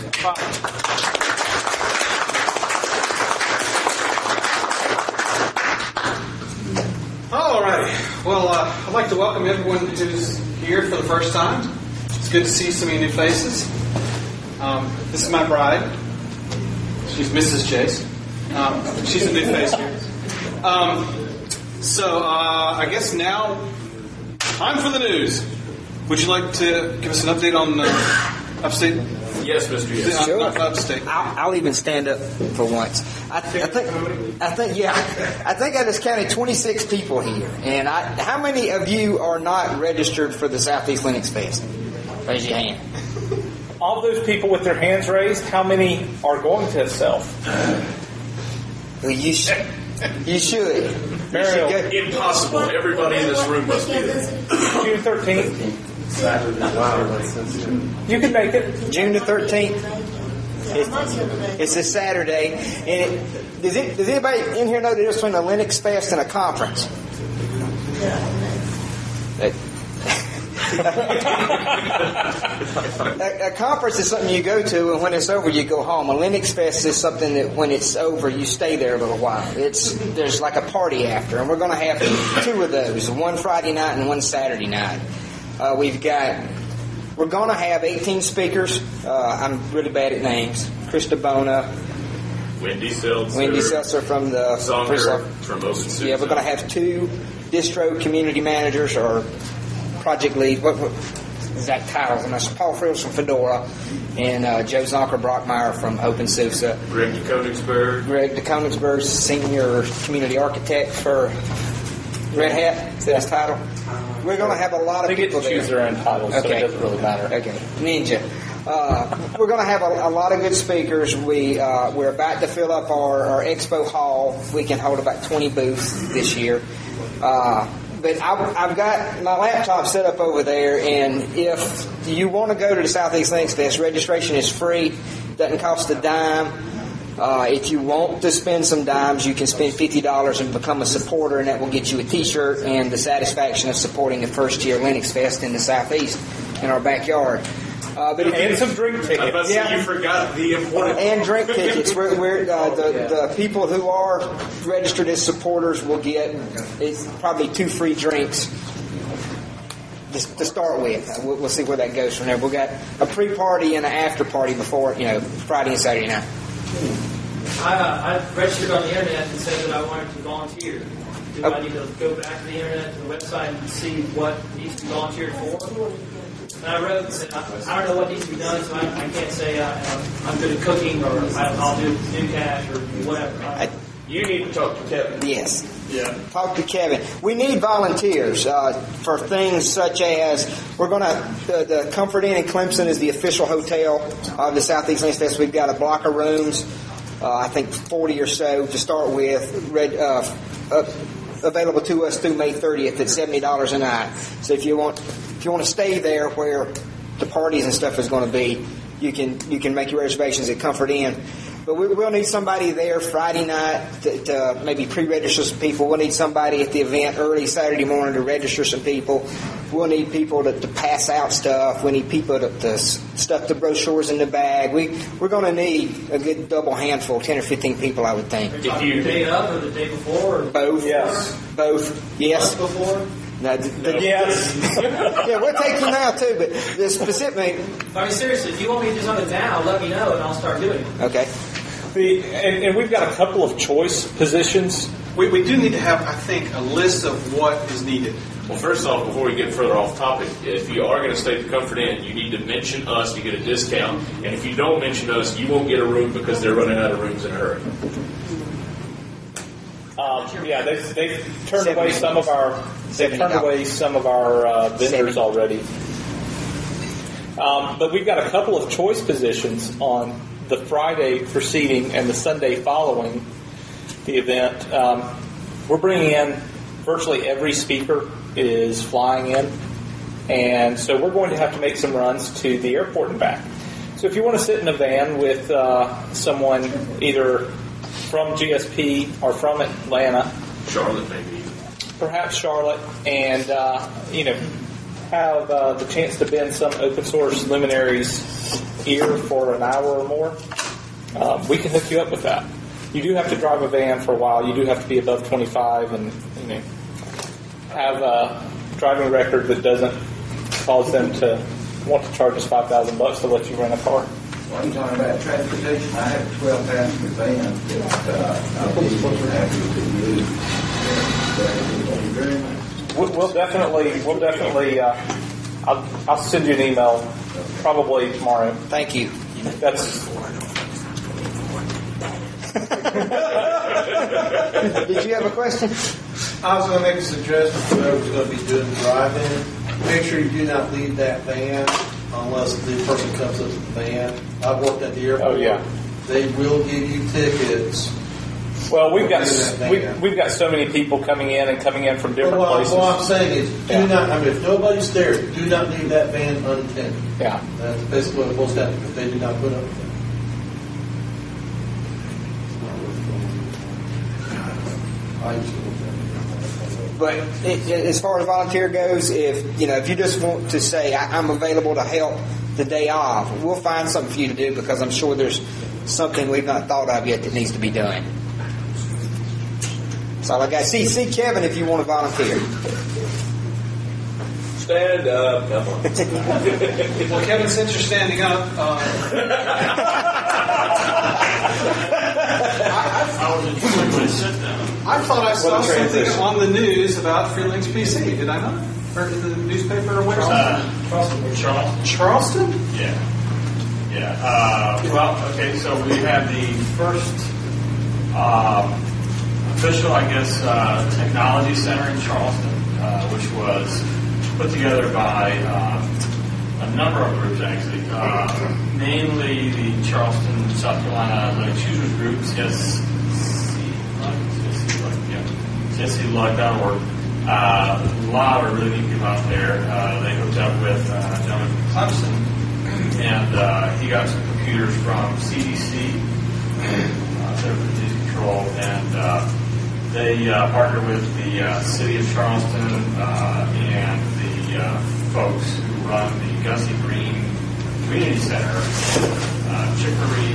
All righty. Well, uh, I'd like to welcome everyone who's here for the first time. It's good to see so many new faces. Um, this is my bride. She's Missus Jace. Um, she's a new face here. Um, so, uh, I guess now, time for the news. Would you like to give us an update on uh, Upstate? Yes, Mister Yes. Sure. On Upstate. I'll, I'll even stand up for once. I, I think, I think, yeah, I think I just counted twenty-six people here. And I, how many of you are not registered for the Southeast Linux Fest? Raise your hand. All those people with their hands raised, how many are going to self? Well, you should. You should. Mariel, You should go- Impossible. Everybody in this room must be there. June thirteenth. You can make it. June the thirteenth. It's, it's a Saturday. And it, does, it, does anybody in here know the difference between a Linux Fest and a conference? That- a, a conference is something you go to, and when it's over, you go home. A Linux Fest is something that when it's over, you stay there a little while. It's there's like a party after, and we're going to have two of those: one Friday night and one Saturday night. Uh, we've got we're going to have eighteen speakers. Uh, I'm really bad at names. Krista Bona, Wendy Seltzer. Wendy Seltzer from the Zonger from OpenSUSE. Yeah, we're going to have two distro community managers or project leads. What, what exact titles? And that's Paul Frills from Fedora and uh, Joe Zonker Brockmeyer from OpenSUSE. Greg de Koenigsberg. Greg de Koenigsberg, senior community architect for Red Hat. Is that his title? We're going to have a lot of They get people to choose there. their own titles, so Okay. it doesn't really matter. Okay, Ninja. Uh, we're going to have a, a lot of good speakers. We uh, we're about to fill up our, our expo hall. We can hold about twenty booths this year. Uh, but I've, I've got my laptop set up over there, and if you want to go to the Southeast Linux Fest, registration is free. Doesn't cost a dime. Uh, if you want to spend some dimes, you can spend fifty dollars and become a supporter, and that will get you a T-shirt and the satisfaction of supporting the first year Linux Fest in the Southeast in our backyard. Uh, but if and you, some drink tickets. I was about to say, Yeah. you forgot the important and drink tickets. We're, we're, uh, the, the people who are registered as supporters will get it's probably two free drinks to, to start with. Uh, We'll, we'll see where that goes from there. We've got a pre-party and an after-party before, you know, Friday and Saturday night. I, uh, I registered on the internet and said that I wanted to volunteer. Do I need to go back to the internet, to the website, and see what needs to be volunteered for? And I wrote and said, I, I don't know what needs to be done, so I, I can't say uh, I'm good at cooking, or I, I'll do new cash, or whatever. I, You need to talk to Kevin. Yes. Yeah. Talk to Kevin. We need volunteers uh, for things such as we're going to, uh, the Comfort Inn in Clemson is the official hotel of the Southeast Linux Fest. We've got a block of rooms, uh, I think forty or so to start with, red, uh, uh, available to us through May thirtieth at seventy dollars a night. So if you want, if you want to stay there where the parties and stuff is going to be, you can you can make your reservations at Comfort Inn. But we, we'll need somebody there Friday night to, to maybe pre-register some people. We'll need somebody at the event early Saturday morning to register some people. We'll need people to, to pass out stuff. We need people to, to stuff the brochures in the bag. We, we're going to need a good double handful, ten or fifteen people, I would think. If you the day of or the day before? Or Both. Yes. Both. Yes. Month before? No, the, the, Yes. yeah, we'll take you now, too, but the specific... I mean, seriously, if you want me to do something now, let me know, and I'll start doing it. Okay. The, and, and we've got a couple of choice positions. We, we do need to have, I think, a list of what is needed. Well, first off, before we get further off topic, if you are going to stay at the Comfort Inn, you need to mention us to get a discount. And if you don't mention us, you won't get a room because they're running out of rooms in a hurry. Um, yeah, they've, they've turned away some of our they've turned away some of our uh, vendors already. Um, but we've got a couple of choice positions on the Friday preceding and the Sunday following the event. Um, we're bringing in virtually every speaker is flying in, and so we're going to have to make some runs to the airport and back. So if you want to sit in a van with uh, someone either from G S P or from Atlanta, Charlotte maybe, perhaps Charlotte, and uh, you know have uh, the chance to bend some open source luminaries ear for an hour or more, um, we can hook you up with that. You do have to drive a van for a while. You do have to be above twenty-five and you know have a driving record that doesn't cause them to want to charge us five thousand bucks to let you rent a car. Well, you're talking about transportation. I have a twelve passenger van that uh, I'll be happy to use. We'll, we'll definitely, we'll definitely. Uh, I'll, I'll send you an email probably tomorrow. Thank you. That's. Did you have a question? I was going to make a suggestion for whoever's going to be doing the drive-in. Make sure you do not leave that van unless the person comes up to the van. I've worked at the airport. Oh, yeah. They will give you tickets. Well, we've got we, we've got so many people coming in and coming in from different well, places. What I'm saying is, do Yeah. not. I mean, if nobody's there, do not leave that van unattended. Yeah. That's basically what it boils down to. If they do not put up with it. I used to work there. But it, it, as far as volunteer goes, if you know, if you just want to say I, I'm available to help the day off, we'll find something for you to do because I'm sure there's something we've not thought of yet that needs to be done. That's all I got. See, see Kevin if you want to volunteer. Stand up, come on. Well, Kevin, since you're standing up, uh, I thought I saw something on the news about Free Linux P C. Did I not? Or in the newspaper or where? Uh, Charleston. Charleston. Charleston? Yeah. Yeah. Uh, well, okay, so we had the first um, official, I guess, uh, technology center in Charleston, uh, which was put together by uh, a number of groups, actually. Uh, mainly the Charleston, South Carolina Linux Users Group, C S C lug dot org. Uh, a lot of really neat people out there. Uh, they hooked up with uh, a gentleman from Clemson, and uh, he got some computers from C D C, uh, Center for Disease Control, and uh, they uh, partnered with the uh, City of Charleston uh, and the uh, folks who run the Gussie Green community center, uh, Chicory,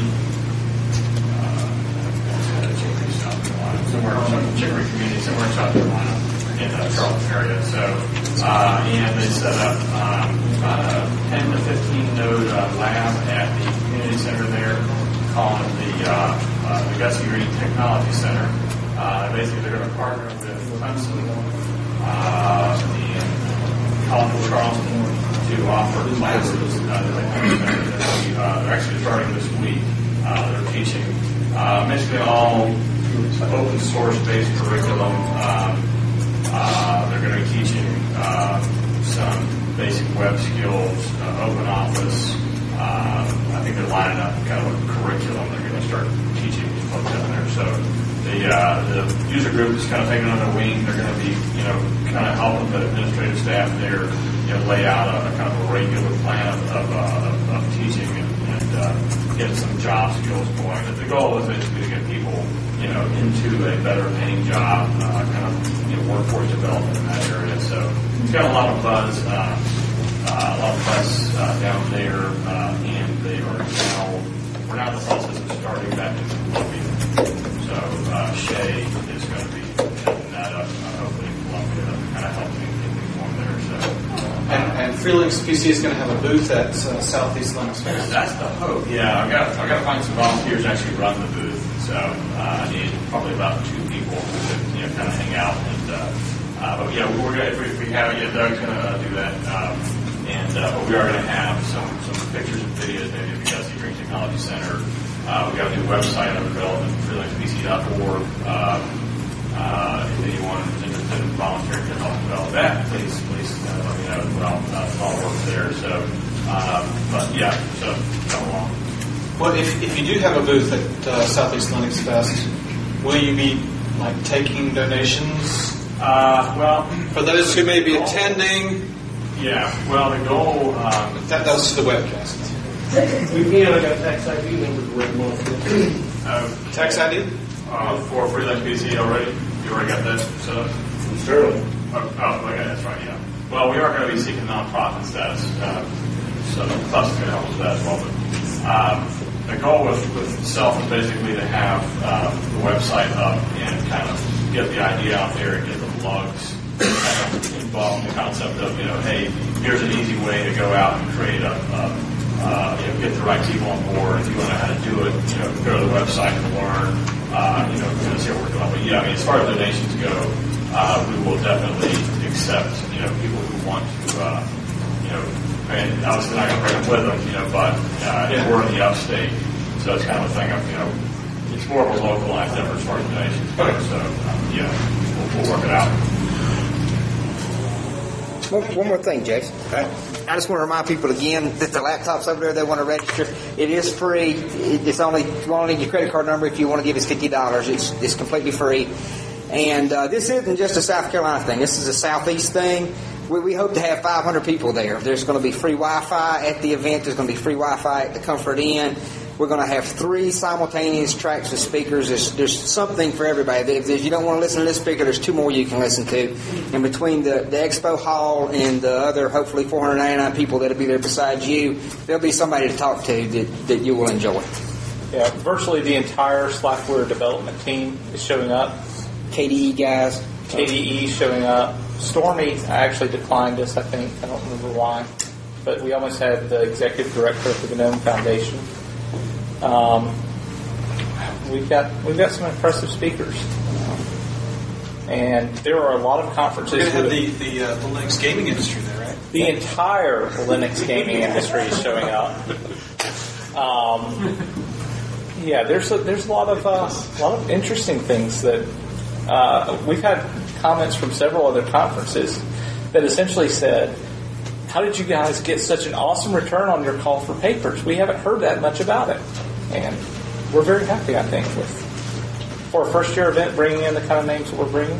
uh, Chicory, South Carolina, somewhere, some Chicory community, somewhere in South Carolina, in the Charleston area. So, uh, and they set up um, about a ten to fifteen node uh, lab at the community center there, calling it the, uh, uh, the Gussie Green Technology Center. Uh, basically, they're going to partner with Clemson uh, and College of Charleston to offer classes. Uh, uh, they're actually starting this week. Uh, they're teaching uh, basically all open source based curriculum. Um, uh, they're going to be teaching uh, some basic web skills, uh, open office. Uh, I think they're lining up kind of a curriculum they're going to start teaching these folks down there. So the uh, the user group is kind of taking under wing. They're going to be, you know, kind of helping the administrative staff there, you know, lay out a, a kind of a regular plan of of, uh, of, of teaching and, and uh, get some job skills going. The goal is basically to get people, you know, into a better paying job, uh, kind of, you know, workforce development in that area. So it's got a lot of buzz, uh, uh, a lot of press uh, down there, uh, and they are now we're now in the process of starting back in Columbia. So uh, Shay is going to be heading that up, uh, hopefully in Columbia, kind of helping get form there. So, uh, And, and FreeLinux P C is going to have a booth at uh, Southeast Linux Fest. That's the hope. Yeah, I've got I've got to find some volunteers to actually run the booth. So uh, I need probably about two people who could, you know, kind of hang out. And uh, uh, but yeah, we're gonna, if, we, if we have it, yeah, Doug's going to uh, do that. Um, and uh, but we are going to have some some pictures and videos maybe of the Gussie Green Technology Center. Uh, we got a new website under development, free linux p c dot org. Uh, uh, if anyone is interested in volunteering to help develop that, please, please uh, let me know as well. Uh, all work there. So, um, but yeah, so come along. Well, if, if you do have a booth at uh, Southeast Linux Fest, will you be like taking donations? Uh, well, for those who may be attending. Yeah. Well, the goal um, that, that was the webcast. We can. I got tax I D number for everyone. Uh, tax I D? Uh, for FreeLinux P C already? You already got that set up? Certainly. Oh, oh, okay, that's right, yeah. Well, we are going to be seeking nonprofit status, uh, so plus it's going to help with that as well. But um, the goal with, with Self is basically to have uh, the website up and kind of get the idea out there and get the blogs kind of involved in the concept of, you know, hey, here's an easy way to go out and create a, a Uh, you know, get the right people on board. If you want to know how to do it, you know, go to the website and learn. Uh, you know, kind of see what we're doing. But yeah, I mean, as far as donations go, uh, we will definitely accept, you know, people who want to, uh, you know, and obviously not going to bring them with them, you know, but uh, yeah. we're in the upstate, so it's kind of a thing of, you know, it's more of a localized effort as far as donations go. So um, yeah, we'll, we'll work it out. One, one more thing, Jason. Okay. I just want to remind people again that the laptops over there, they want to register. It is free. It's only, you only need your credit card number if you want to give us fifty dollars. It's, it's completely free. And uh, this isn't just a South Carolina thing. This is a Southeast thing. We, we hope to have five hundred people there. There's going to be free Wi-Fi at the event. There's going to be free Wi-Fi at the Comfort Inn. We're going to have three simultaneous tracks of speakers. There's, there's something for everybody. If, if you don't want to listen to this speaker, there's two more you can listen to. And between the, the expo hall and the other, hopefully, four hundred ninety-nine people that'll be there besides you, there'll be somebody to talk to that, that you will enjoy. Yeah, virtually the entire Slackware development team is showing up. K D E guys. K D E showing up. Stormy actually declined us, I think. I don't remember why. But we almost had the executive director of the GNOME Foundation. Um, we've got we've got some impressive speakers, and there are a lot of conferences. We're going to have the the, uh, the Linux gaming industry there, right? The entire Linux gaming industry is showing up. Um, yeah, there's a, there's a lot of uh, a lot of interesting things that uh, we've had comments from several other conferences that essentially said, how did you guys get such an awesome return on your call for papers? We haven't heard that much about it. And we're very happy, I think, with for a first-year event, bringing in the kind of names that we're bringing.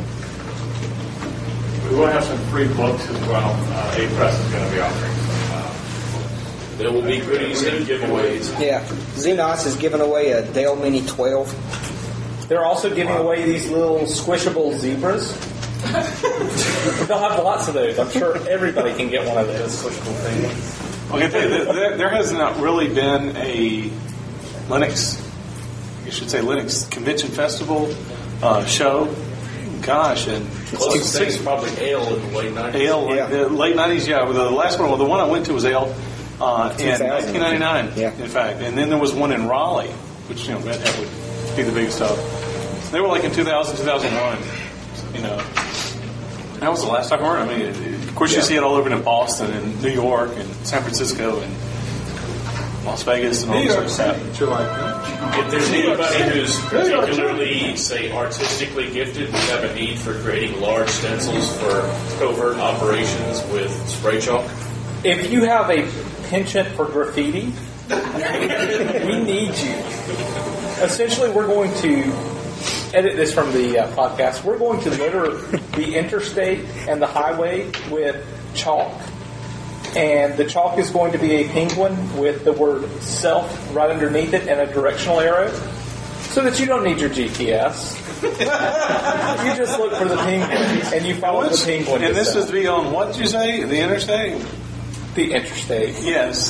We will have some free books as well. Uh, A-Press is going to be offering some. Uh, there will be goodies and giveaways. Yeah. Xenos is giving away a Dell Mini twelve. They're also giving wow. away these little squishable zebras. They'll have lots of those. I'm sure everybody can get one of those. Okay, there, there has not really been a Linux, you should say Linux convention festival uh, show. Gosh, and Closest thing is probably Ale in the late nineties. Ale, Yeah. the late nineties, yeah. The last one, well, the one I went to was Ale uh, in nineteen ninety-nine, Yeah. in fact. And then there was one in Raleigh, which, you know, that, that would be the big stuff. They were like in two thousand, two thousand one, you know. That was the last time I heard. I mean, of course, you Yeah. see it all over in Boston and New York and San Francisco and Las Vegas and all New this York sort of stuff. If there's anybody who's particularly, say, artistically gifted, we have a need for creating large stencils for covert operations with spray chalk. If you have a penchant for graffiti, we need you. Essentially, we're going to edit this from the uh, podcast. We're going to litter the interstate and the highway with chalk. And the chalk is going to be a penguin with the word self right underneath it and a directional arrow. So that you don't need your G P S. You just look for the penguin and you follow the penguin. And this itself. is to be on what did you say? The interstate? The interstate. Yes.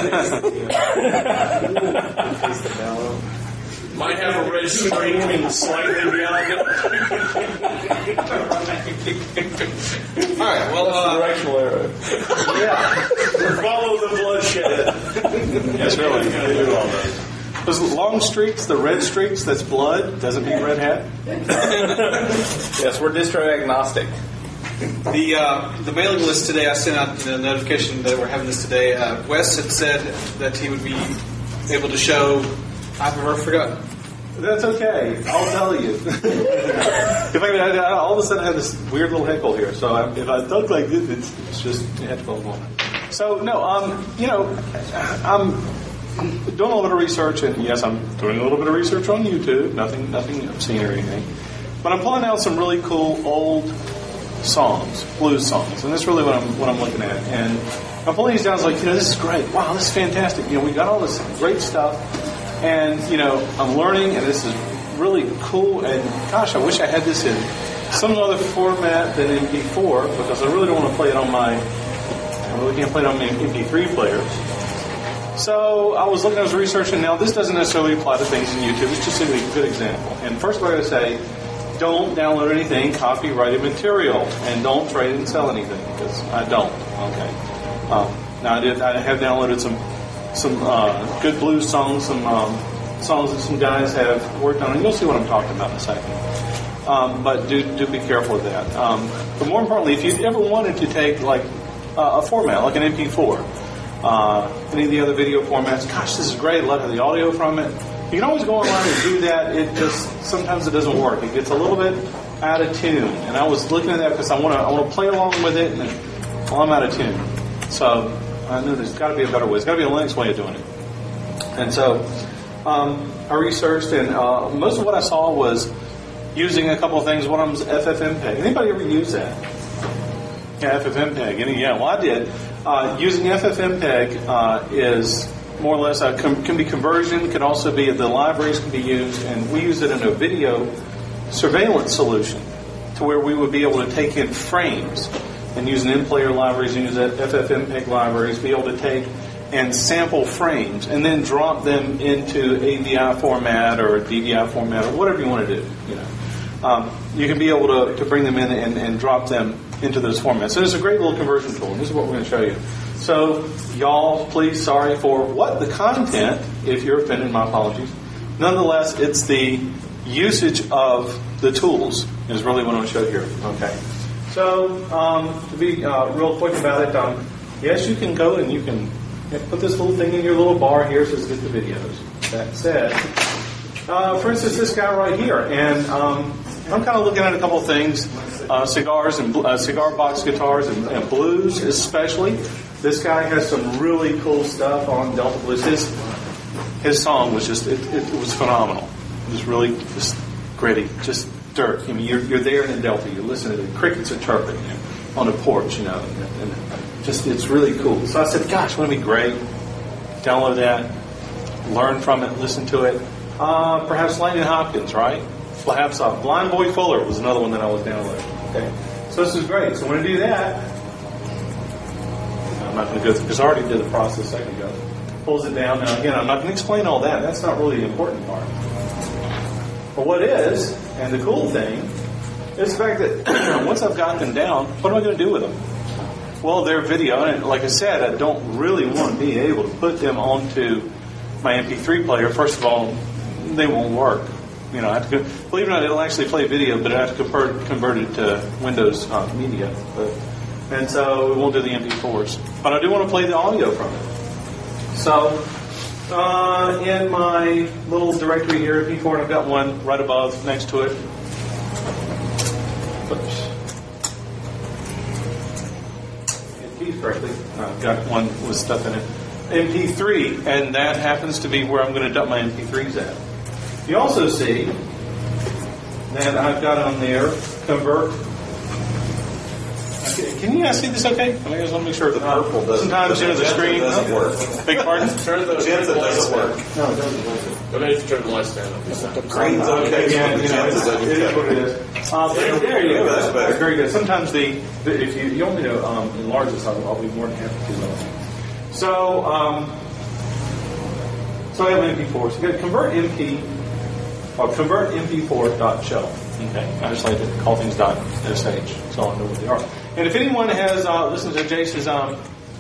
Might have a red string slightly beyond it. All right, well, uh, directional arrow. Yeah. Follow the bloodshed. Yes, really. Gonna do all those. Those long streaks, the red streaks, that's blood, doesn't mean red hat. Yes, we're distro agnostic. The uh, the mailing list today, I sent out the notification that we're having this today. Uh, Wes had said that he would be able to show. I've never forgotten. That's okay. I'll tell you. If I, I, I all of a sudden I have this weird little heckle here, so I, if I talk like this, it's, it's just a headphone one. So no, um, you know, I'm doing a little bit of research, and yes, I'm doing a little bit of research on YouTube. Nothing, nothing obscene or anything, but I'm pulling out some really cool old songs, blues songs, and that's really what I'm what I'm looking at. And I'm pulling these down. I was like, you know, this is great. Wow, this is fantastic. You know, we got all this great stuff, and you know, I'm learning, and this is really cool. And gosh, I wish I had this in some other format than M P four because I really don't want to play it on my. I really can't play it on my M P three players. So I was looking, I was researching. Now, this doesn't necessarily apply to things in YouTube. It's just a good example. And first, what I would say. Don't download anything copyrighted material, and don't trade and sell anything because I don't. Okay. Um, now I did. I have downloaded some some uh, good blues songs, some um, songs that some guys have worked on, and you'll see what I'm talking about in a second. Um, but do do be careful with that. Um, but more importantly, if you ever wanted to take like uh, a format, like an M P four, uh, any of the other video formats, gosh, this is great. I love the audio from it. You can always go online and do that. It just sometimes it doesn't work. It gets a little bit out of tune. And I was looking at that because I want to I want to play along with it, and well, I'm out of tune. So I knew there's got to be a better way. There's got to be a Linux way of doing it. And so um, I researched, and uh, most of what I saw was using a couple of things. One of them was F F M P E G. Anybody ever use that? Yeah, F F M P E G. Any, yeah, well, I did. Uh, using F F M P E G uh, is more or less, uh, com- can be conversion, can also be, the libraries can be used, and we use it in a video surveillance solution to where we would be able to take in frames and use an in-player libraries, use F F M P E G libraries, be able to take and sample frames and then drop them into A V I format or D V I format or whatever you want to do. You know, um, you can be able to, to bring them in and, and drop them into those formats. So it's a great little conversion tool, and this is what we're going to show you. So, y'all, please, sorry for what the content, if you're offended, my apologies. Nonetheless, it's the usage of the tools is really what I'm going to show here. Okay. So, um, to be uh, real quick about it, um, yes, you can go and you can put this little thing in your little bar here, so get the videos. That said, uh, for instance, this guy right here, and um, I'm kind of looking at a couple of things, uh, cigars and uh, cigar box guitars and, and blues especially. This guy has some really cool stuff on Delta Blues. His his song was just, it, it, it was phenomenal. It was really just gritty, just dirt. I mean, you're, you're there in Delta, you listen to the crickets are chirping you know, on a porch, you know, and, and just, it's really cool. So I said, gosh, wouldn't it be great? Download that, learn from it, listen to it. Uh, perhaps Langdon Hopkins, right? Perhaps uh, Blind Boy Fuller was another one that I was downloading. Okay, so this is great. So I'm going to do that. I'm not going to go through because I already did the process a second ago. Pulls it down. Now, again, I'm not going to explain all that. That's not really the important part. But what is, and the cool thing, is the fact that once I've got them down, what am I going to do with them? Well, they're video, and like I said, I don't really want to be able to put them onto my M P three player. First of all, they won't work. You know, I have to, believe it or not, it'll actually play video, but I have to convert, convert it to Windows uh, Media. But, and so it won't do the M P fours. But I do want to play the audio from it. So, uh, in my little directory here, M P four, and I've got one right above, next to it. Oops. Keys correctly. I've got one with stuff in it. M P three, and that happens to be where I'm going to dump my M P threes at. You also see that I've got on there convert. Can you guys see this okay? I just want to make sure the purple doesn't. Sometimes, you know, the screen doesn't work. Big pardon? Turn the Magenta doesn't work. No, it doesn't. Go ahead and turn the lights down. Green's okay. Yeah, you know, it's, it is what it is. Uh, there, there you go. That's better. Very good. Sometimes the, the if you, you want me to um, enlarge this, I'll, I'll be more than happy to. So, um, so I have an M P four. So you got to convert M P, or convert M P four dot shell. Okay, I just like to call things dot S H, so I know what they are. And if anyone has uh, listened to Jace's um,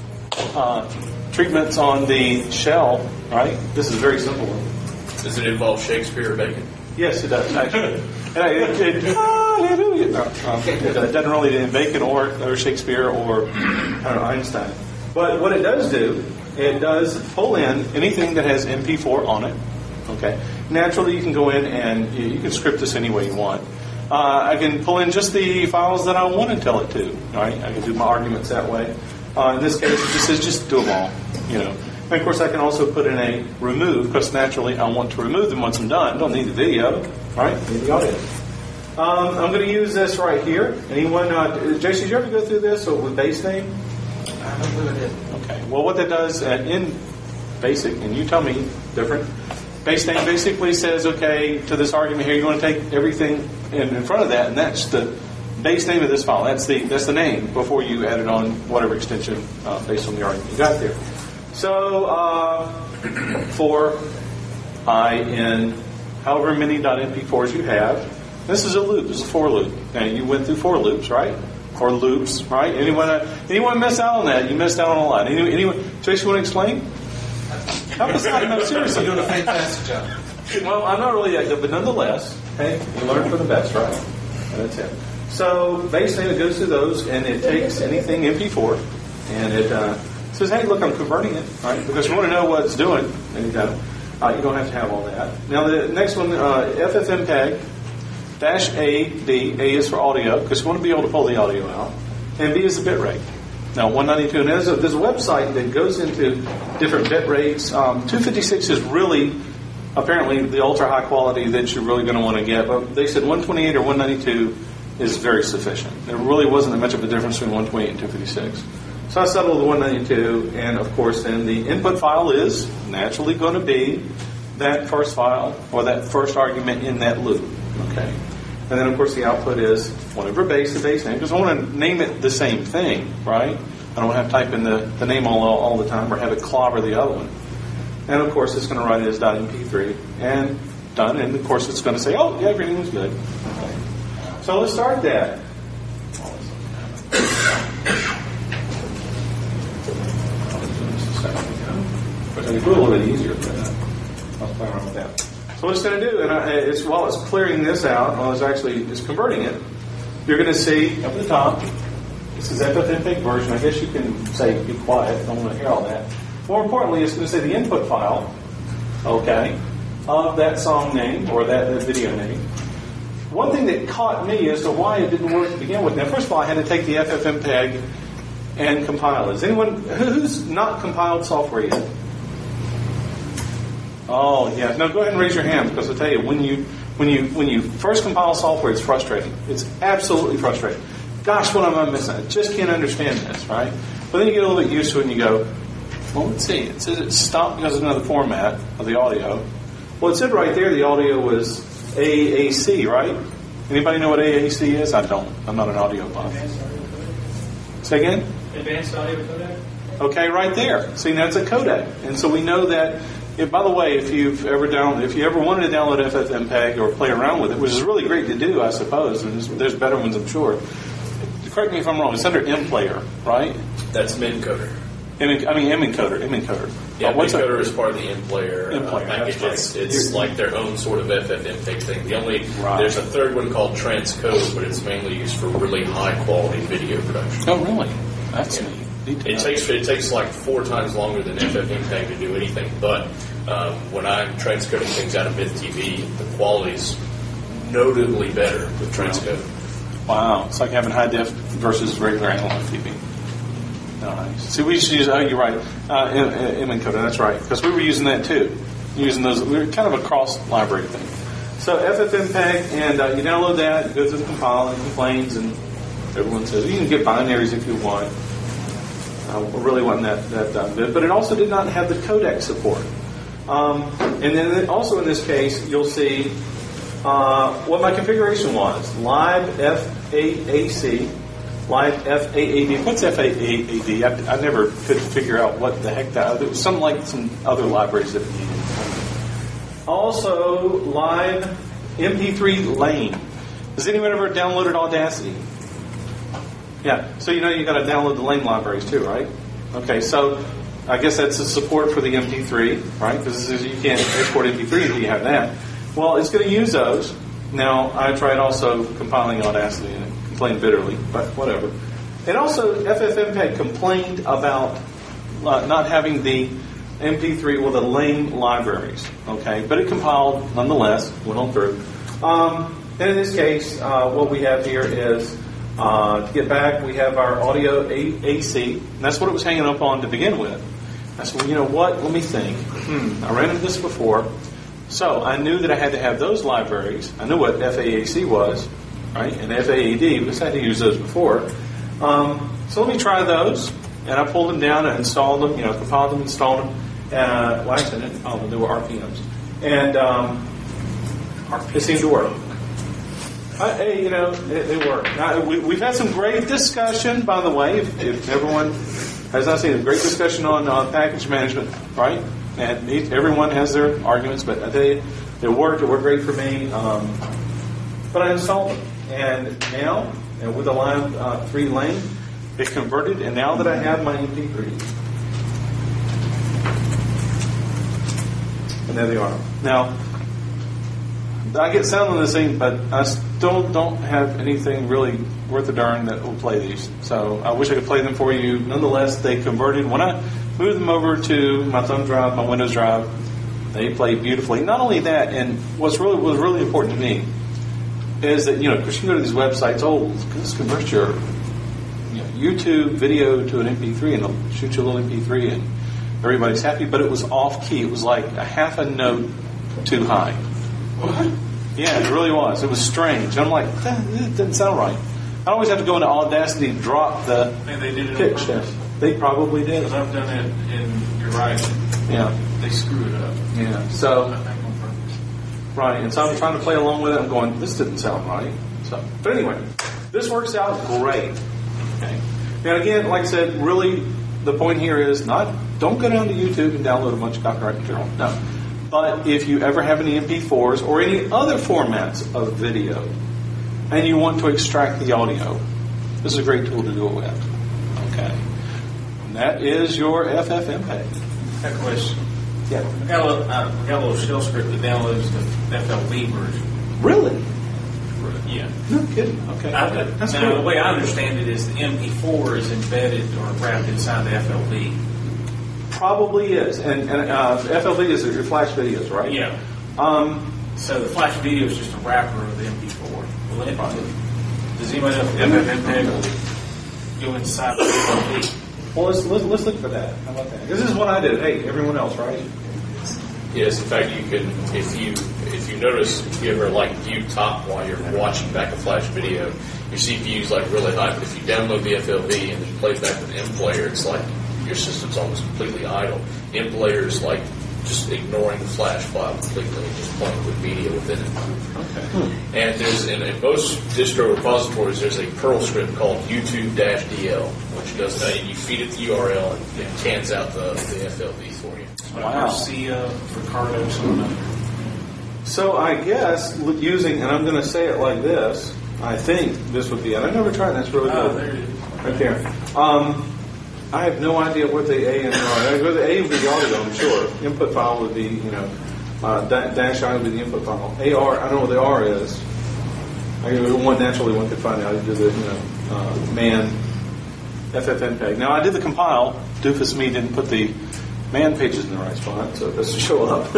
uh, treatments on the shell, right? This is a very simple one. Does it involve Shakespeare or Bacon? Yes, it does, actually. And I, it, it, hallelujah. No, um, it doesn't really do Bacon or, or Shakespeare or I don't know, Einstein. But what it does do, it does pull in anything that has M P four on it. Okay. Naturally, you can go in and you, you can script this any way you want. Uh, I can pull in just the files that I want to tell it to. All right. I can do my arguments that way. Uh, in this case, it just says just do them all. You know. And of course, I can also put in a remove because naturally I want to remove them once I'm done. Don't need the video. Right? Need the audio. Um, I'm going to use this right here. Anyone? Uh, Jason, did you ever go through this or with base name? I don't know what it is. Okay. Well, what that does uh, in basic, and you tell me different. Base name basically says, okay, to this argument here, you want to take everything in, in front of that, and that's the base name of this file. That's the that's the name before you add it on whatever extension uh, based on the argument you got there. So uh, for I in however many .M P fours you have, this is a loop. This is a for loop. Now you went through for loops, right? Or loops, right? Anyone uh, anyone miss out on that? You missed out on a lot. Anyone? anyone Trace, you want to explain? Help us out. No, seriously. You're doing a fantastic job. Well, I'm not really that good, but nonetheless, hey, you learn from the best, right? That's it. So basically, it goes through those, and it takes anything M P four, and it uh, says, "Hey, look, I'm converting it, right?" Because you want to know what it's doing, and you don't, uh, you don't have to have all that. Now, the next one, uh, F F M P E G dash A D. A is for audio, because you want to be able to pull the audio out, and B is the bit rate. Now, one ninety-two, and there's a, there's a website that goes into different bit rates. Um, two fifty-six is really, apparently, the ultra high quality that you're really going to want to get. But they said one twenty-eight or one ninety-two is very sufficient. There really wasn't that much of a difference between one twenty-eight and two fifty-six. So I settled with one ninety-two, and of course, then the input file is naturally going to be that first file or that first argument in that loop. Okay. And then, of course, the output is whatever base the base name, because I want to name it the same thing, right? I don't want to have to type in the, the name all, all the time or have it clobber the other one. And, of course, it's going to write it as .M P three and done. And, of course, it's going to say, oh, yeah, everything was good. Okay. So let's start that. Which I can do a little bit easier for that. I'll play around with that. So what it's going to do, and I, it's, while it's clearing this out, while it's actually it's converting it, you're going to see up at the top, this is F F M P E G version. I guess you can say be quiet. I don't want to hear all that. More importantly, it's going to say the input file, okay, of that song name or that, that video name. One thing that caught me as to why it didn't work to begin with. Now, first of all, I had to take the F F M P E G and compile it. Is anyone who's not compiled software yet? Oh, yeah. No, go ahead and raise your hand, because I'll tell you, when you when you when you first compile software, it's frustrating. It's absolutely frustrating. Gosh, what am I missing? I just can't understand this, right? But then you get a little bit used to it, and you go, well, let's see. It says it stopped because of another format of the audio. Well, it said right there the audio was A A C, right? Anybody know what A A C is? I don't. I'm not an audio buff. Say again? Advanced audio codec? Okay, right there. See, that's a codec. And so we know that, if, by the way, if you've ever down, if you ever wanted to download F F M P E G or play around with it, which is really great to do, I suppose, and there's, there's better ones, I'm sure. Correct me if I'm wrong, it's under MPlayer, right? That's MinCoder. M, I mean, MenCoder, MenCoder. Yeah, uh, what's MinCoder is part of the MPlayer, MPlayer uh, package. Right. It's, it's like their own sort of F F M P E G thing. The only Right. There's a third one called Transcode, but it's mainly used for really high quality video production. Oh, really? That's yeah. neat. neat It know. takes it takes like four times longer than F F M P E G to do anything. But um, when I'm transcoding things out of MythTV, the quality's notably better with transcode. Wow, it's like having high def versus regular analog T V. Nice. See, we should use. Oh, you're right. Uh, MenCoder, that's right, because we were using that too. Using those, we were kind of a cross library thing. So F F M P E G, and uh, you download that. You go through the compile and complains, and everyone says you can get binaries if you want. Uh, we really wasn't that that done, but it also did not have the codec support. Um, and then also in this case, you'll see uh, what my configuration was: live F A A C. Live F A A D. What's F A A D? I, I never could figure out what the heck that. It was something like some other libraries that we needed. Also, live M P three lane. Has anyone ever downloaded Audacity? Yeah. So you know you got to download the lane libraries too, right? Okay. So I guess that's the support for the M P three, right? Because you can't export M P three until you have that. Well, it's going to use those. Now I tried also compiling Audacity and it complained bitterly, but whatever. And also, F F M P E G complained about uh, not having the M P three, well, the lane libraries, okay? But it compiled nonetheless, went on through. Um, and in this case, uh, what we have here is, uh, to get back, we have our audio A C, and that's what it was hanging up on to begin with. I said, well, you know what? Let me think. Hmm, I ran into this before. So I knew that I had to have those libraries. I knew what F A A C was, right? And F A A D, because I had to use those before. Um, so let me try those. And I pulled them down and installed them, you know, compiled them, installed them. Uh, well, actually, I didn't compile them. They were R P Ms. And um, it seemed to work. I, hey, you know, it, it worked. Now, we, we've had some great discussion, by the way. If, if everyone has not seen a great discussion on uh, package management, right? And each, everyone has their arguments, but I tell you, it worked. It worked great for me. Um, but I installed them. And now, and with the Live uh, three lane, it converted. And now that I have my M P three, and there they are. Now, I get sound on this thing, but I still don't have anything really worth a darn that will play these. So I wish I could play them for you. Nonetheless, they converted. When I moved them over to my thumb drive, my Windows drive, they play beautifully. Not only that, and what's really was really important to me is that, you know, because you can go to these websites, oh, let's convert your you know, YouTube video to an M P three, and they'll shoot you a little M P three, and everybody's happy. But it was off key. It was like a half a note too high. What? Yeah, it really was. It was strange. I'm like, that, that doesn't sound right. I always have to go into Audacity and drop the And they did it pitch. on purpose. They probably did. Because I've done it, and you're right. Yeah. They screw it up. Yeah. So, I think on purpose. right. And so I'm trying to play along with it. I'm going, this didn't sound right. So, but anyway, this works out great. Okay. Now again, like I said, really, the point here is not don't go down to YouTube and download a bunch of copyright material. No. But if you ever have any M P fours or any other formats of video, and you want to extract the audio, this is a great tool to do it with. Okay. And that is your F F M P E G. Got a question. Yeah. I got a little, I got a little shell script that downloads the F L V version. Really? Yeah. No kidding. Okay. I, That's now, cool. the way I understand it is the M P four is embedded or wrapped inside the F L V. Probably is. And, and uh, F L V is your flash videos, right? Yeah. Um, so the flash video is just a wrapper of the M P four. Well, it, does anybody know if F F M P E G will go inside the F L V? Well, let's, let's, let's look for that. How about that? This is what I did. Hey, everyone else, right? Yes, in fact, you can, if you if you notice, if you ever like view top while you're watching back a flash video, your C P U is like really high. But if you download the F L V and then play it back with MPlayer, it's like your system's almost completely idle. MPlayer is like just ignoring the flash file completely and just playing with media within it. Okay. And there's in, in most distro repositories, there's a Perl script called YouTube-D L, which does that. And you feed it the U R L and it cans out the, the F L V for you. Wow. Garcia, Ricardo, something. So I guess l- using, and I'm going to say it like this, I think this would be it. I've never tried it. That's really Oh, good. there it is. Right there. Um, I have no idea what the A and R. The A would be the audio, I'm sure. Input file would be, you know, uh, da- dash I would be the input file. A R, I don't know what the R is. I mean, one naturally one could find out. You do the, you know, uh, man F F M peg. Now I did the compile. Doofus me didn't put the man pages in the right spot, so it doesn't show up.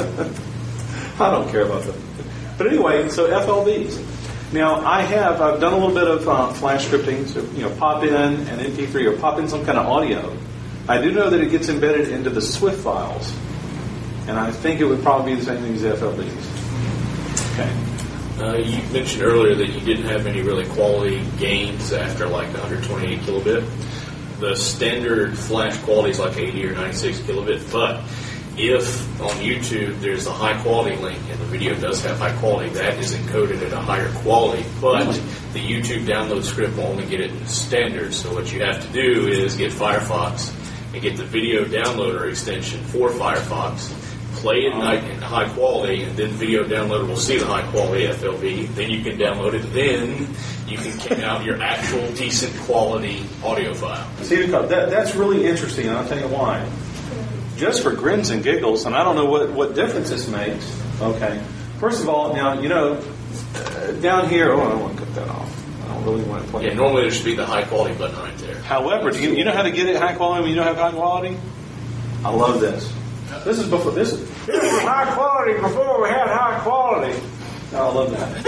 I don't care about them. But anyway, so F L Vs. Now, I have, I've done a little bit of uh, flash scripting, so, you know, pop in an M P three or pop in some kind of audio. I do know that it gets embedded into the SWIFT files, and I think it would probably be the same thing as F L Vs. Okay. Uh, you mentioned earlier that you didn't have any really quality gains after like one twenty-eight kilobit. The standard flash quality is like eighty or ninety-six kilobit, but if on YouTube there's a high quality link and the video does have high quality, that is encoded at a higher quality, but the YouTube download script will only get it in standard. So what you have to do is get Firefox and get the video downloader extension for Firefox, play it in high, in high quality, and then Video Downloader will see the high quality F L V. Then you can download it. Then you can kick out your actual decent quality audio file. See, that, that's really interesting, and I'll tell you why. Just for grins and giggles, and I don't know what, what difference this makes. Okay. First of all, now, you know, uh, down here, oh, I don't want to cut that off. I don't really want to play Yeah, normally there should be the high quality button right there. However, do you, you know how to get it high quality when you don't have high quality? I love this. This is before, this is, this is high quality before we had high quality. I love that.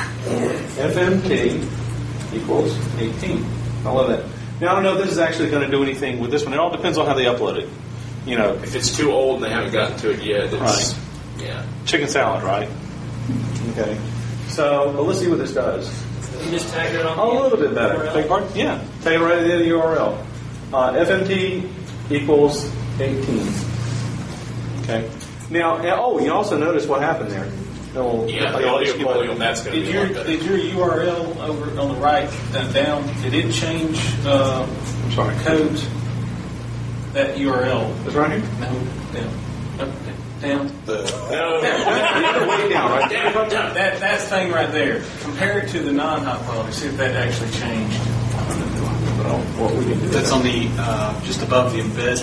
F M T equals eighteen. I love that. Now, I don't know if this is actually going to do anything with this one. It all depends on how they upload it. You know, if it's too old and they haven't gotten to it yet, it's, right. Yeah. Chicken salad, right? Okay. So, well, let's see what this does. You just tag it on Oh, a little bit better. Take part? Yeah. Tag it right at the end of the U R L. Uh, F M T equals eighteen. Okay. Now, now, oh, you also notice what happened there. Little, yeah, the audio quality on that's going to Did be your a lot better. did your U R L over on the right uh, down? Did it change uh, I'm sorry. code? That U R L. It's right here? No, down. Up, down. The, no. Way down, right? Down, down. That, that thing right there. Compare it to the non-high quality. See if that actually changed. Well, what we can do That's on the, uh, just above the embed.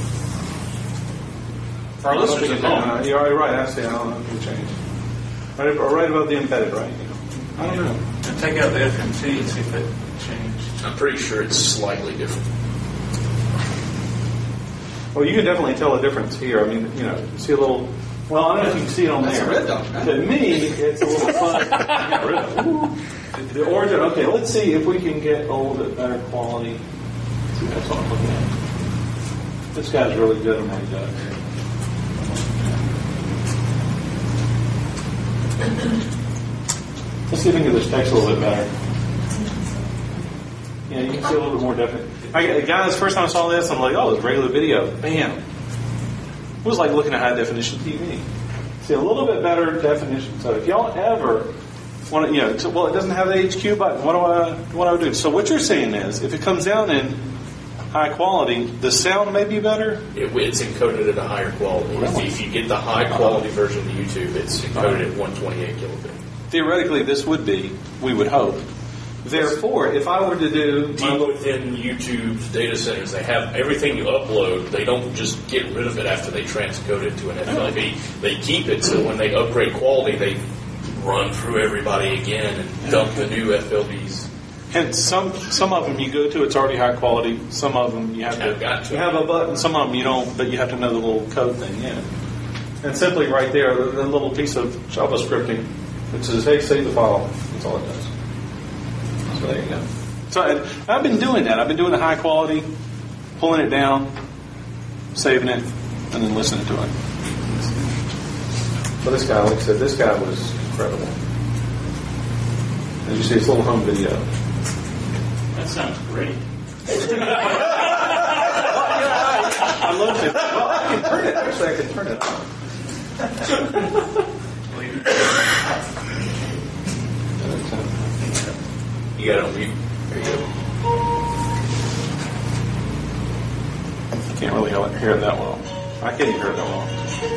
For our listeners at home. Uh, you're right. I see. I don't know if it changed. Right, right above the embedded, right? I don't know. And take out the F M T and see if it changed. I'm pretty sure it's slightly different. Well, you can definitely tell a difference here. I mean, you know, see a little. Well, I don't know if you can see it on That's there. a red dot, right? To me, it's a little fun. Yeah, red dot. Ooh. The origin. Okay, let's see if we can get a little bit better quality. Let's see, that's what I'm looking at. This guy's really good at what he does. Let's see if we can get this text a little bit better. Yeah, you can see a little bit more definite. I, guys, first time I saw this, I'm like, oh, it's regular video. Bam. It was like looking at high definition T V. See, a little bit better definition. So if y'all ever want to, you know, to, well, it doesn't have the H Q button. What do I, what do I do? So what you're saying is, if it comes down in high quality, the sound may be better? It, it's encoded at a higher quality. If, if you get the high quality version of YouTube, it's encoded at one twenty-eight kilobit. Theoretically, this would be, we would hope. Therefore, if I were to do... Deep within YouTube's data centers, they have everything you upload. They don't just get rid of it after they transcode it to an F L V. They keep it so when they upgrade quality, they run through everybody again and dump the new F L Vs. And some some of them you go to, it's already high quality. Some of them you have to, got to. you have a button. Some of them you don't, but you have to know the little code thing. Yeah. And simply right there, the, the little piece of JavaScripting, it says, "Hey, save the file." That's all it does. So there you go. So I, I've been doing that. I've been doing the high quality, pulling it down, saving it, and then listening to it. But this guy, like I said, this guy was incredible. As you see, it's a little home video. That sounds great. I love it. Well, can turn it. Actually, I can turn it on. You got it on mute. There you go. I can't really hear it that well. I can't even hear it that well.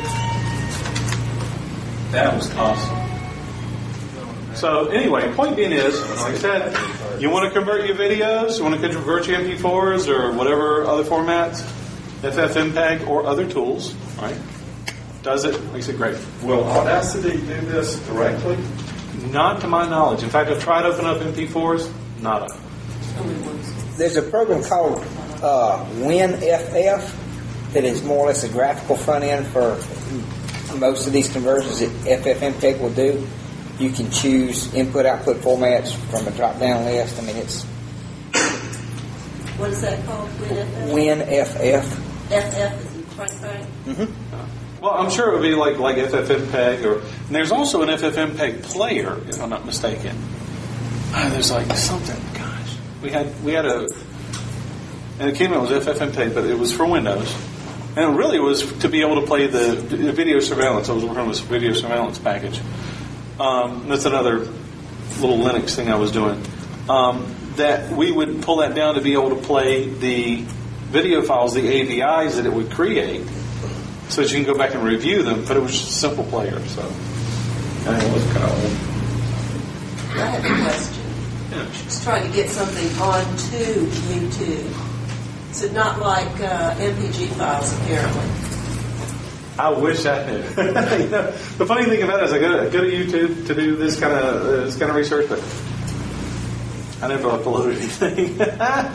That was awesome. So anyway, point being is, like I said, you want to convert your videos, you want to convert your M P fours or whatever other formats, F F mpeg or other tools, right? Does it, makes it great. Will Audacity do this directly? Not to my knowledge. In fact, I've tried to open up M P fours, nada. There's a program called uh, WinFF that is more or less a graphical front end for most of these conversions that F F mpeg will do. You can choose input-output formats from a drop-down list. I mean, it's... What is that called? WinFF? WinFF. F F is in Frank Frank? Mm-hmm. Well, I'm sure it would be like like F F mpeg, or and there's also an F F mpeg player, if I'm not mistaken. Ah, there's like something. Gosh, we had we had a, and it came out as F F mpeg, but it was for Windows, and it really was to be able to play the, the video surveillance. I was working with this video surveillance package. Um, that's another little Linux thing I was doing. Um, that we would pull that down to be able to play the video files, the A V Is that it would create, so that you can go back and review them. But it was just a simple player, so and it was kind of old. I have a question. Yeah. Just trying to get something onto YouTube. So not like uh, M P G files, apparently. I wish I knew. You know, the funny thing about it is I go to, go to YouTube to do this kind of uh, this kind of research, but I never uploaded anything. You can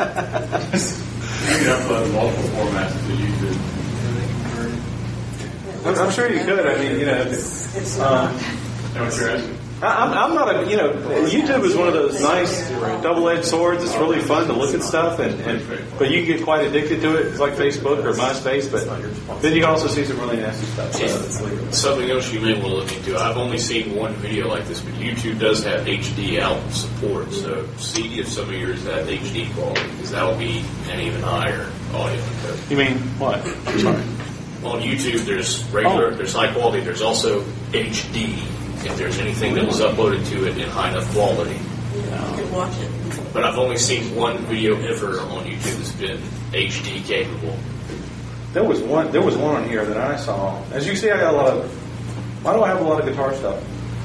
upload multiple formats to YouTube. I'm, I'm sure you could. I mean, you know. Um, what you're asking? I'm, I'm not a, you know, YouTube is one of those nice double-edged swords. It's really fun to look at stuff, and, and but you can get quite addicted to it. It's like Facebook or MySpace, but then you can also see some really nasty stuff. So something else you may want to look into. I've only seen one video like this, but YouTube does have H D out support, so see if some of yours have H D quality, because that will be an even higher audio. You mean what? I'm sorry. On YouTube, there's regular, oh. there's high quality. There's also H D. If there's anything that was uploaded to it in high enough quality. Yeah, you can watch it. But I've only seen one video ever on YouTube that's been H D capable. There was one. There was one on here that I saw. As you can see, I got a lot of. Why do I have a lot of guitar stuff?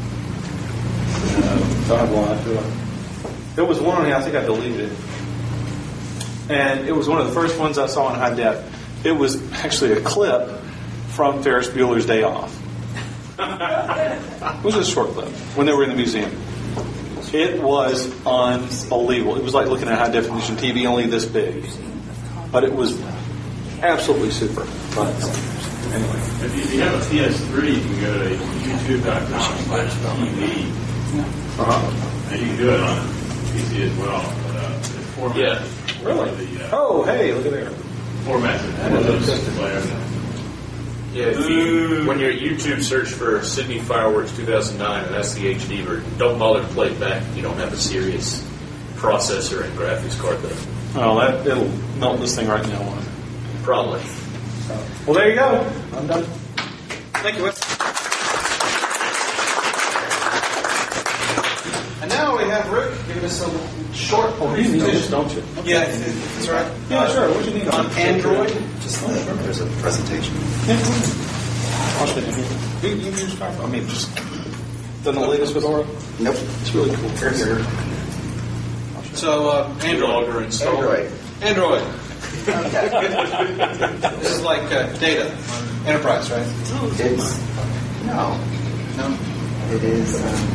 Uh, so I have a lot to it. There was one on here. I think I deleted it, and it was one of the first ones I saw in high def. It was actually a clip from Ferris Bueller's Day Off. It was a short clip when they were in the museum. It was unbelievable. It was like looking at high definition T V, only this big. But it was absolutely super. But anyway, if you, if you have a P S three, you can go to youtube dot com slash T V. Uh-huh. And you can do it on P C as well. But, uh, it's formatted yeah. Really? The, uh, oh, hey, look at there. Formatted for those players. Yeah, if you, when you're at YouTube, search for Sydney Fireworks two thousand nine, and that's the H D version. Don't bother to play it back if you don't have a serious processor and graphics card though. Oh, that, it'll melt this thing right now. Probably. So, well, there you go. I'm done. Thank you, Wes. And now we have Rick giving us a short Oh, presentation. you need this, don't you? Yeah, that's right. Yeah, uh, sure. What do you need on Android? Just let me remember there's a presentation. I'll show you. You, you use Firefox. I mean, just done the latest with Aura? Nope. It's really cool. Here, here. So, uh, Android. Android. Android. This is like uh, data on Enterprise, right? It's no, no. It is. Um,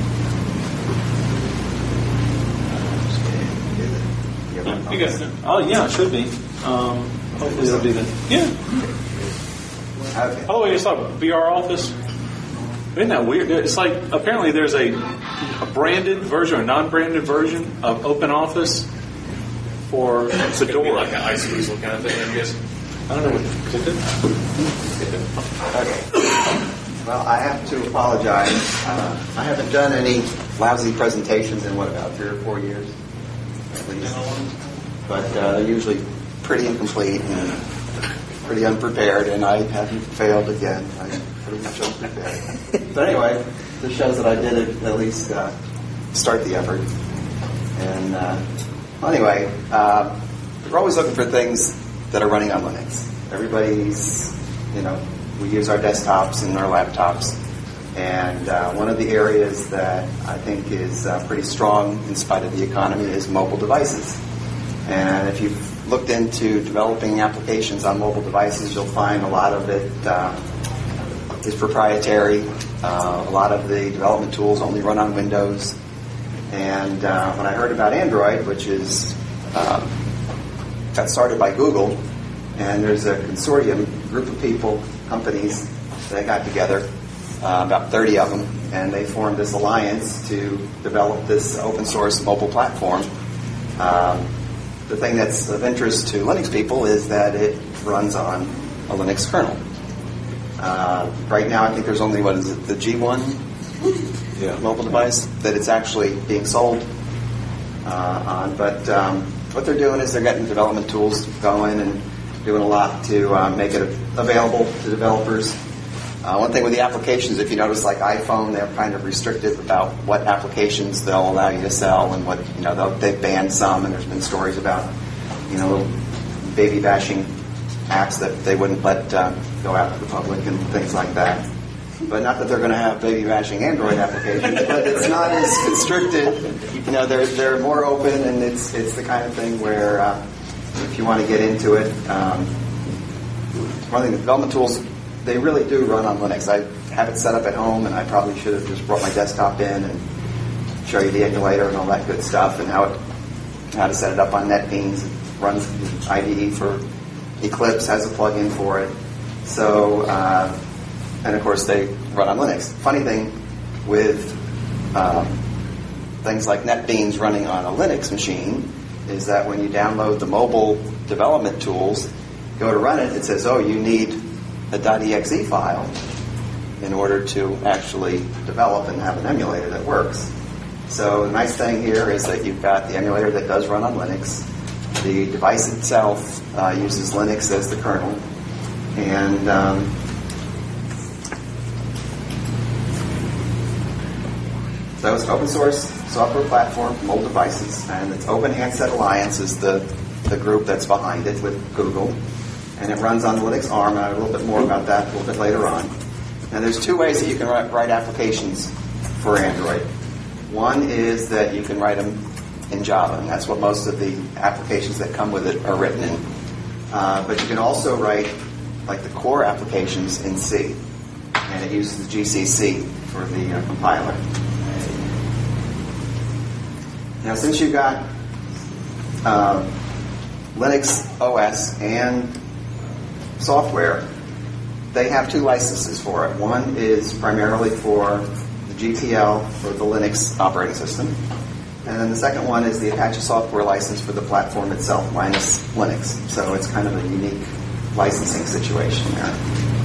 You got it. Oh, yeah, it should be. Um, hopefully it'll be the. Yeah. Okay. Oh, it's like B R Office. Isn't that weird? It's like apparently there's a, a branded version or a non-branded version of Open Office for Fedora, like an ice weasel kind of thing, I guess. I don't know. What, is it good? Okay. Well, I have to apologize. Uh, I haven't done any lousy presentations in what, about three or four years, at least. But uh, they're usually pretty incomplete. And pretty unprepared, and I haven't failed again. I'm pretty much unprepared. But anyway, this shows that I did at least uh, start the effort. And uh, well, anyway, uh, we're always looking for things that are running on Linux. Everybody's, you know, we use our desktops and our laptops. And uh, one of the areas that I think is uh, pretty strong in spite of the economy is mobile devices. And if you've looked into developing applications on mobile devices, you'll find a lot of it uh, is proprietary. Uh, a lot of the development tools only run on Windows. And uh, when I heard about Android, which is uh, got started by Google, and there's a consortium, group of people, companies, that got together, uh, about thirty of them, and they formed this alliance to develop this open source mobile platform. Um, the thing that's of interest to Linux people is that it runs on a Linux kernel. Uh, right now, I think there's only, what is it, the G one yeah. mobile device that it's actually being sold uh, on. But um, what they're doing is they're getting development tools going and doing a lot to uh, make it available to developers. Uh, one thing with the applications, if you notice, like iPhone, they're kind of restrictive about what applications they'll allow you to sell and what, you know, they've banned some, and there's been stories about, you know, baby bashing apps that they wouldn't let uh, go out to the public and things like that. But not that they're going to have baby bashing Android applications, but it's not as constricted. You know, they're they're more open, and it's it's the kind of thing where uh, if you want to get into it, um, one thing, the development tools, they really do run on Linux. I have it set up at home, and I probably should have just brought my desktop in and show you the emulator and all that good stuff, and how it, how to set it up on NetBeans. It runs I D E for Eclipse, has a plugin for it. So, uh, and of course, they run on Linux. Funny thing with um, things like NetBeans running on a Linux machine is that when you download the mobile development tools, go to run it, it says, oh, you need a .exe file in order to actually develop and have an emulator that works. So the nice thing here is that you've got the emulator that does run on Linux. The device itself uh, uses Linux as the kernel. And um, so it's an open source software platform for mobile devices, and it's Open Handset Alliance is the, the group that's behind it with Google. And it runs on Linux ARM, and I'll a little bit more about that a little bit later on. And there's two ways that you can write, write applications for Android. One is that you can write them in Java, and that's what most of the applications that come with it are written in. Uh, but you can also write, like, the core applications in C, and it uses the G C C for the uh, compiler. Now, since you've got uh, Linux O S and software, they have two licenses for it. One is primarily for the G P L for the Linux operating system, and then the second one is the Apache software license for the platform itself minus Linux. So it's kind of a unique licensing situation there.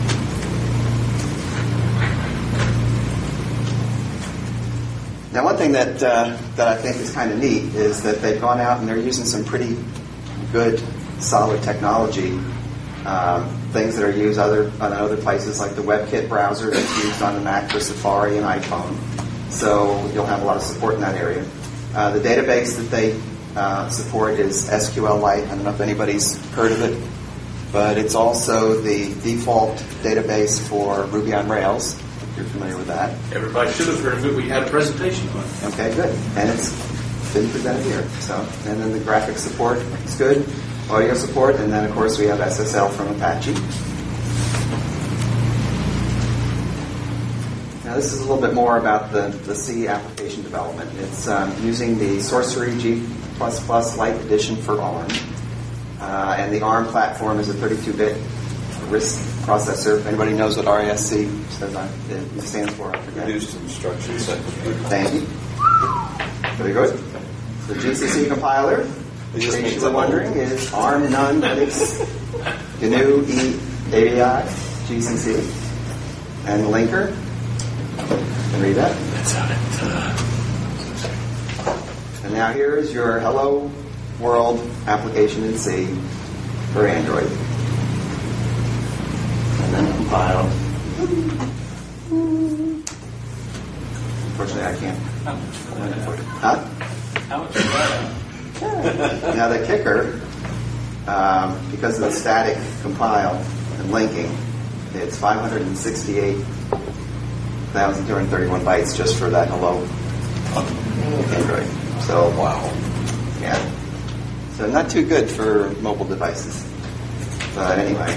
Now, one thing that uh, that I think is kind of neat is that they've gone out and they're using some pretty good, solid technology. Um, things that are used other on other places, like the WebKit browser that's used on the Mac for Safari and iPhone. So you'll have a lot of support in that area. Uh, the database that they uh, support is S Q L Lite. I don't know if anybody's heard of it, but it's also the default database for Ruby on Rails, if you're familiar with that. Everybody should have heard of it. We had a presentation on it. Okay, good. And it's been presented here. So, and then the graphics support is good. Audio support, and then of course we have S S L from Apache. Now this is a little bit more about the, the C application development. It's um, using the Sorcery G plus plus Lite edition for ARM. Uh, and the ARM platform is a thirty-two bit RISC processor. If anybody knows what R I S C says, I, it stands for, I forget. Reduced instruction set. Thank you. Very good. The G C C compiler, in case you're wondering, is ARM None Linux G N U E A B I G C C. And the linker, you can read that. That's how it. And now here is your Hello World application in C for Android. compiled. Unfortunately, I can't. Huh? How much is that? Now the kicker, um, because of the static compile and linking, it's five hundred sixty-eight thousand two hundred thirty-one bytes just for that hello Android. So wow, yeah. So not too good for mobile devices. But anyway,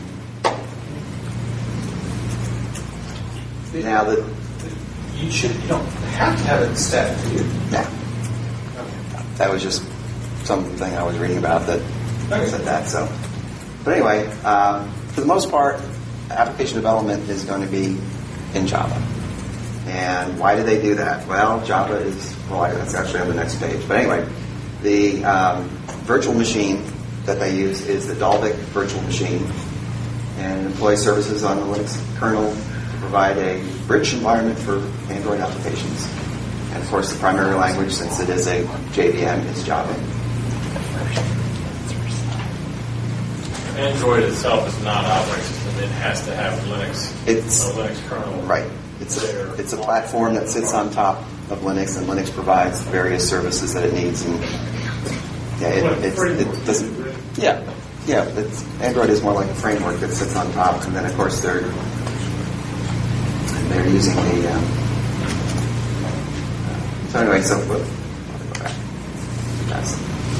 now the You should. You don't have to have it static, do you? yeah. That was just something I was reading about that said that. So, but anyway, um, for the most part, application development is going to be in Java. And why do they do that? Well, Java is well, that's actually on the next page. But anyway, the um, virtual machine that they use is the Dalvik virtual machine, and employs services on the Linux kernel to provide a rich environment for Android applications. And of course, the primary language, since it is a J V M, is Java. Android itself is not an operating system. It has to have Linux. It's a Linux kernel. Right. It's a, it's a platform that sits on top of Linux, and Linux provides various services that it needs. And yeah, it, it's, it doesn't. Yeah, yeah. It's, Android is more like a framework that sits on top, and then of course they're they're using the. Um, so anyway, so we'll, we'll go back. That's,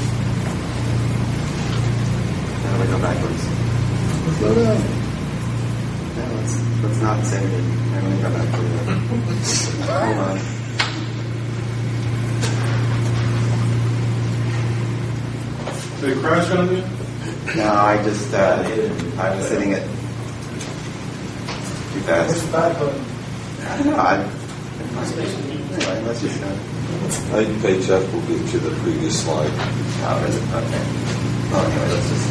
now we go backwards. Slow down. No, let's let's not say it. Now we go backwards. Hold on. Did it crash on you? No, I just, uh, I was hitting it too fast. What's the back button? I don't know. I, anyway, let's just, uh, I think Paycheck will get to the previous slide. oh, is it? Okay. Well, anyway, let's just.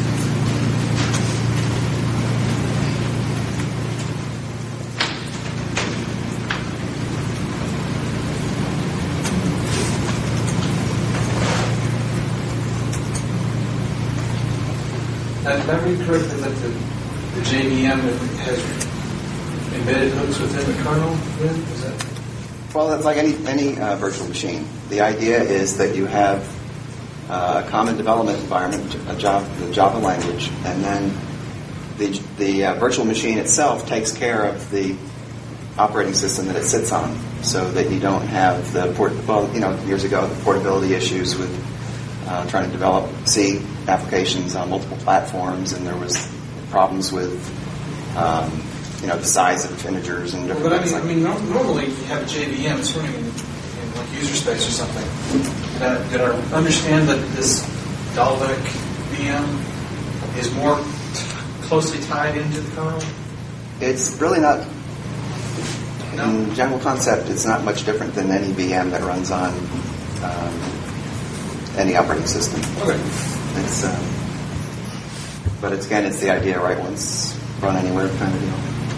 And did I read correctly that the, the J V M has embedded hooks within the kernel? Then? Is that? Well, it's like any any uh, virtual machine. The idea is that you have uh, a common development environment, a Java, the Java language, and then the the uh, virtual machine itself takes care of the operating system that it sits on, so that you don't have the port. Well, you know, years ago the portability issues with uh, trying to develop C applications on multiple platforms, and there was problems with um, you know the size of integers and different Well, but I things mean, like I mean, no- normally you have a J V M, it's running in, in like user space or something. Did I, did I understand that this Dalvik V M is more t- closely tied into the kernel? It's really not. In general concept, it's not much different than any V M that runs on um, any operating system. Okay. It's, um, but it's again, it's the idea, right? Once run anywhere kind of deal.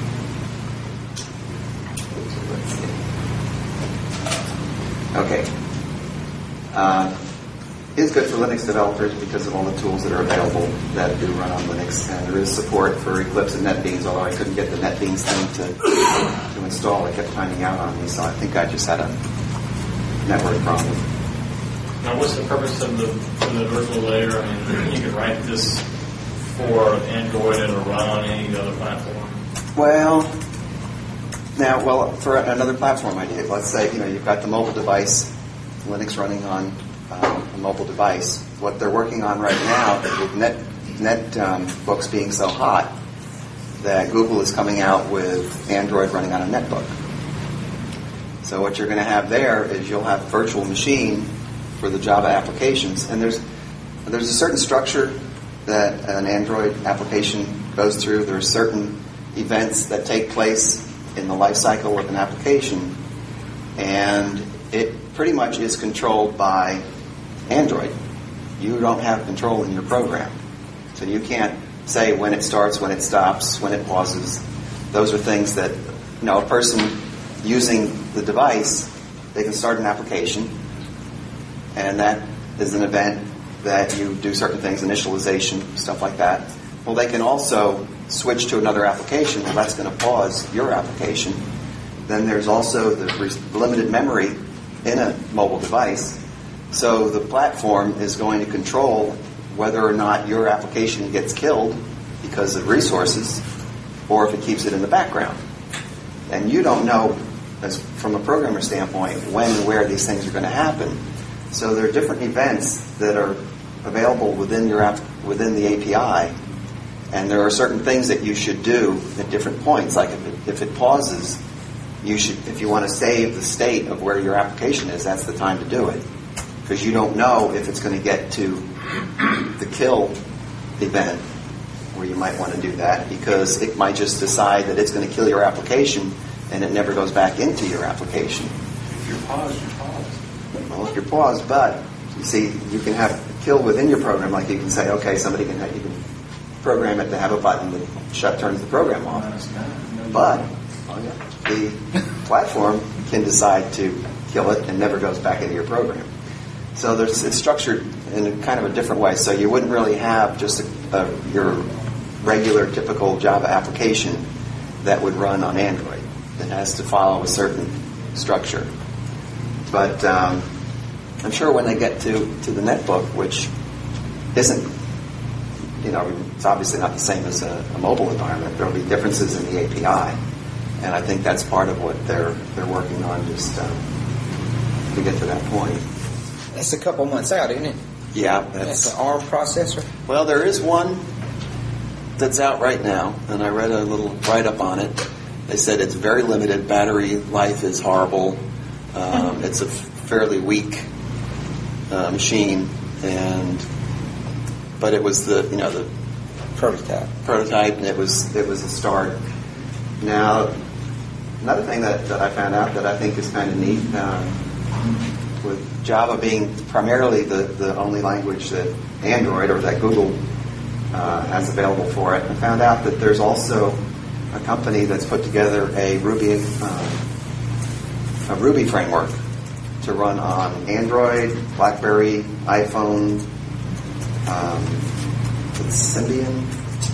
Okay. Uh, it's good for Linux developers because of all the tools that are available that do run on Linux, and there is support for Eclipse and NetBeans. Although I couldn't get the NetBeans thing to to install, it kept finding out on me, so I think I just had a network problem. Now, what's the purpose of the, of the virtual layer? I mean, you could write this for Android and it'll run on any other platform. Well, now, well, for another platform idea, let's say you know you've got the mobile device, Linux running on um, a mobile device. What they're working on right now with Net Net um, books being so hot that Google is coming out with Android running on a netbook. So what you're going to have there is you'll have a virtual machine for the Java applications, and there's there's a certain structure that an Android application goes through. There are certain events that take place in the life cycle of an application, and it pretty much is controlled by Android. You don't have control in your program, so you can't say when it starts, when it stops, when it pauses. Those are things that you know a person using the device, they can start an application, and that is an event that you do certain things, initialization, stuff like that. Well, they can also switch to another application, well, that's going to pause your application. Then there's also the re- limited memory in a mobile device. So the platform is going to control whether or not your application gets killed because of resources, or if it keeps it in the background. And you don't know, as from a programmer standpoint, when and where these things are going to happen. So there are different events that are available within your app, within the A P I, and there are certain things that you should do at different points. Like if it, if it pauses, you should, if you want to save the state of where your application is, that's the time to do it, because you don't know if it's going to get to the kill event where you might want to do that, because it might just decide that it's going to kill your application and it never goes back into your application. If you're paused, you're paused. Well, if you're paused, but you see, you can have a kill within your program. Like you can say, okay, somebody can have, you can program it to have a button that shut turns the program off. But the platform can decide to kill it and never goes back into your program. So there's, it's structured in a kind of a different way. So you wouldn't really have just a, a, your regular, typical Java application that would run on Android. It has to follow a certain structure. But um, I'm sure when they get to, to the netbook, which isn't, you know, it's obviously not the same as a, a mobile environment. There will be differences in the A P I, and I think that's part of what they're they're working on, just um, to get to that point. That's a couple months out, isn't it? Yeah, that's, that's an ARM processor. Well, there is one that's out right now, and I read a little write-up on it. They said it's very limited. Battery life is horrible. Um, it's a fairly weak uh, machine, and but it was the you know the prototype. Prototype, and it was it was a start. Now, another thing that, that I found out that I think is kind of neat, um, with Java being primarily the, the only language that Android or that Google uh, has available for it, I found out that there's also a company that's put together a Ruby uh, a Ruby framework to run on Android, BlackBerry, iPhone, um, it's Symbian,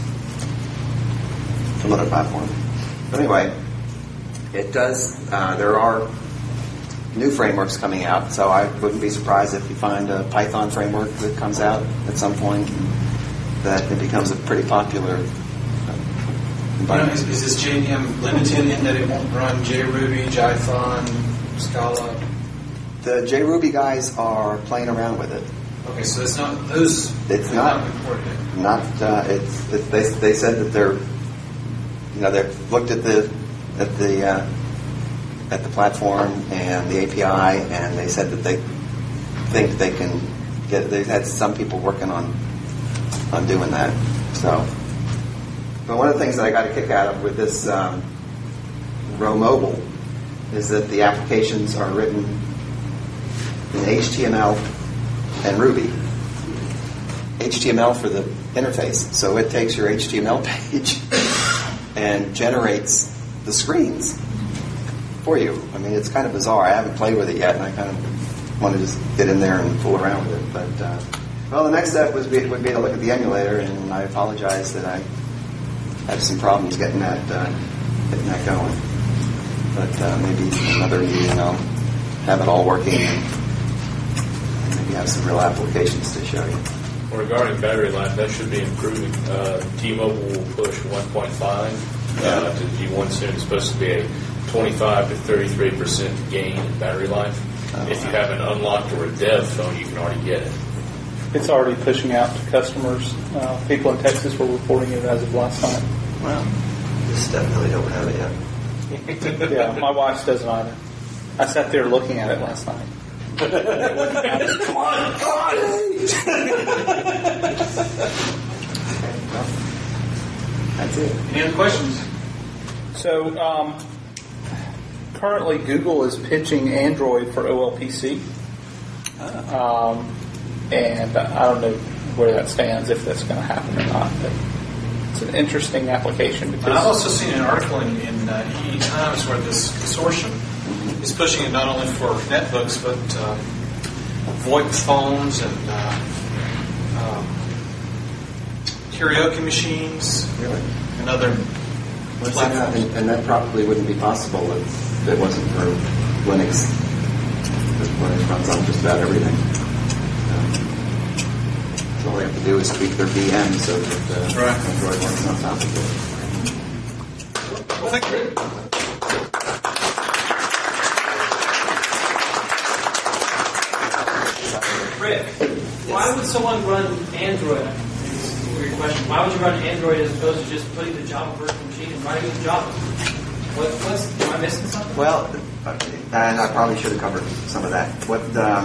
some other platform. But anyway, it does. Uh, there are new frameworks coming out, so I wouldn't be surprised if you find a Python framework that comes out at some point that it becomes a pretty popular. You know, is, is this J V M limited in that it won't run JRuby, Jython, Scala? The JRuby guys are playing around with it. Okay, so it's not those. It's not. Not. Uh, it's. It, they. They said that they're. You know, they've looked at the at the uh, at the platform and the A P I, and they said that they think they can get. They've had some people working on on doing that. So. But one of the things that I got a kick out of with this um, Row Mobile is that the applications are written in H T M L and Ruby. H T M L for the interface, so it takes your H T M L page and generates the screens for you. I mean, it's kind of bizarre. I haven't played with it yet, and I kind of want to just get in there and fool around with it. But uh, well, the next step was be, would be to look at the emulator, and I apologize that I have some problems getting that uh, getting that going. But uh, maybe another year, and I'll have it all working, and maybe have some real applications to show you. Regarding battery life, that should be improving. Uh, T-Mobile will push one point five uh, to G one soon. It's supposed to be a twenty-five to thirty-three percent gain in battery life. Oh, if you have an unlocked or a dev phone, you can already get it. It's already pushing out to customers. Uh, people in Texas were reporting it as of last night. Wow. Just definitely don't have it yet. Yeah, my wife doesn't either. I sat there looking at it last night. Come on, come on! That's it. Any other questions? So, um, currently Google is pitching Android for O L P C. Um, and I don't know where that stands, if that's going to happen or not. But it's an interesting application. Because I've also seen an article in, in uh, E! Times where this consortium is pushing it not only for netbooks, but uh, VoIP phones and uh, um, karaoke machines. Really? And other Well, platforms. and, and that probably wouldn't be possible if it wasn't for Linux. Because Linux runs on just about everything. Um, so all they have to do is tweak their V M so that uh, right. Android works on top of it. Well, thank you. Rick, why would someone run Android? It's a weird question. Why would you run Android as opposed to just putting the Java virtual machine and running with Java? What, what's, am I missing something? Well, and I probably should have covered some of that. What um,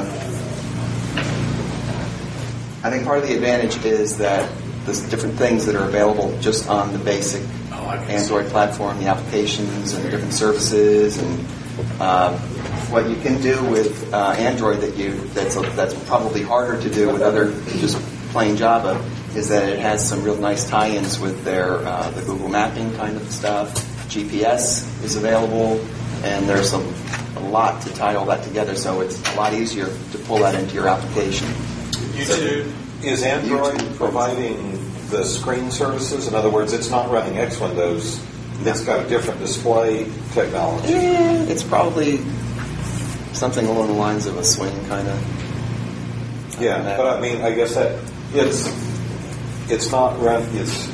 I think part of the advantage is that there's different things that are available just on the basic oh, Android platform, the applications and the different services, and uh, what you can do with uh, Android that you that's that's probably harder to do with other just plain Java is that it has some real nice tie-ins with their uh, the Google Mapping kind of stuff. G P S is available, and there's a, a lot to tie all that together, so it's a lot easier to pull that into your application. YouTube. Is Android YouTube. providing the screen services? In other words, it's not running X Windows. It's got a different display technology. Yeah, it's probably something along the lines of a swing kind of. Yeah, but I mean, I guess that it's it's not run. It's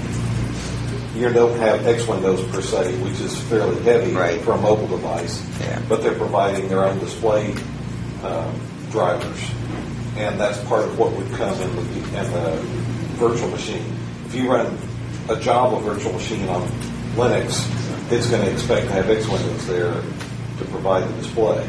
you don't have X Windows per se, which is fairly heavy right. for a mobile device. Yeah. But they're providing their own display um, drivers, and that's part of what would come in the, in the virtual machine. If you run a Java virtual machine on Linux, it's going to expect to have X Windows there to provide the display,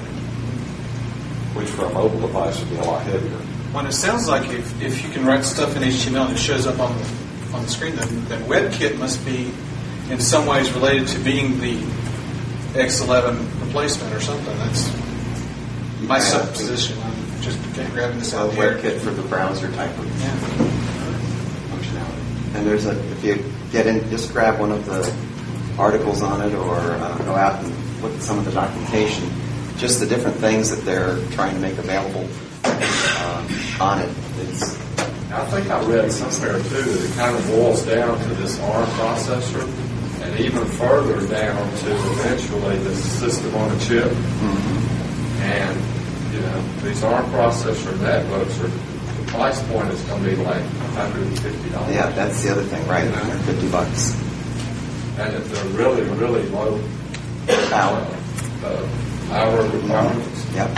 which for a mobile device would be a lot heavier. Well, it sounds like if, if you can write stuff in H T M L and it shows up on the, on the screen, then, then WebKit must be in some ways related to being the X eleven replacement or something. That's my yeah. supposition. I'm just grabbing this out well, here. WebKit for the browser type of yeah. functionality. And there's a if you get in, just grab one of the articles on it, or uh, go out and look at some of the documentation. Just the different things that they're trying to make available um, on it. It's, I think I read somewhere too that it kind of boils down to this ARM processor, and even further down to eventually the system on a chip. Mm-hmm. And you know, these ARM processor netbooks are the price point is going to be like one hundred fifty dollars. Yeah, that's the other thing, right? one hundred fifty bucks. And if they're really, really low power, uh, power requirements. Yep.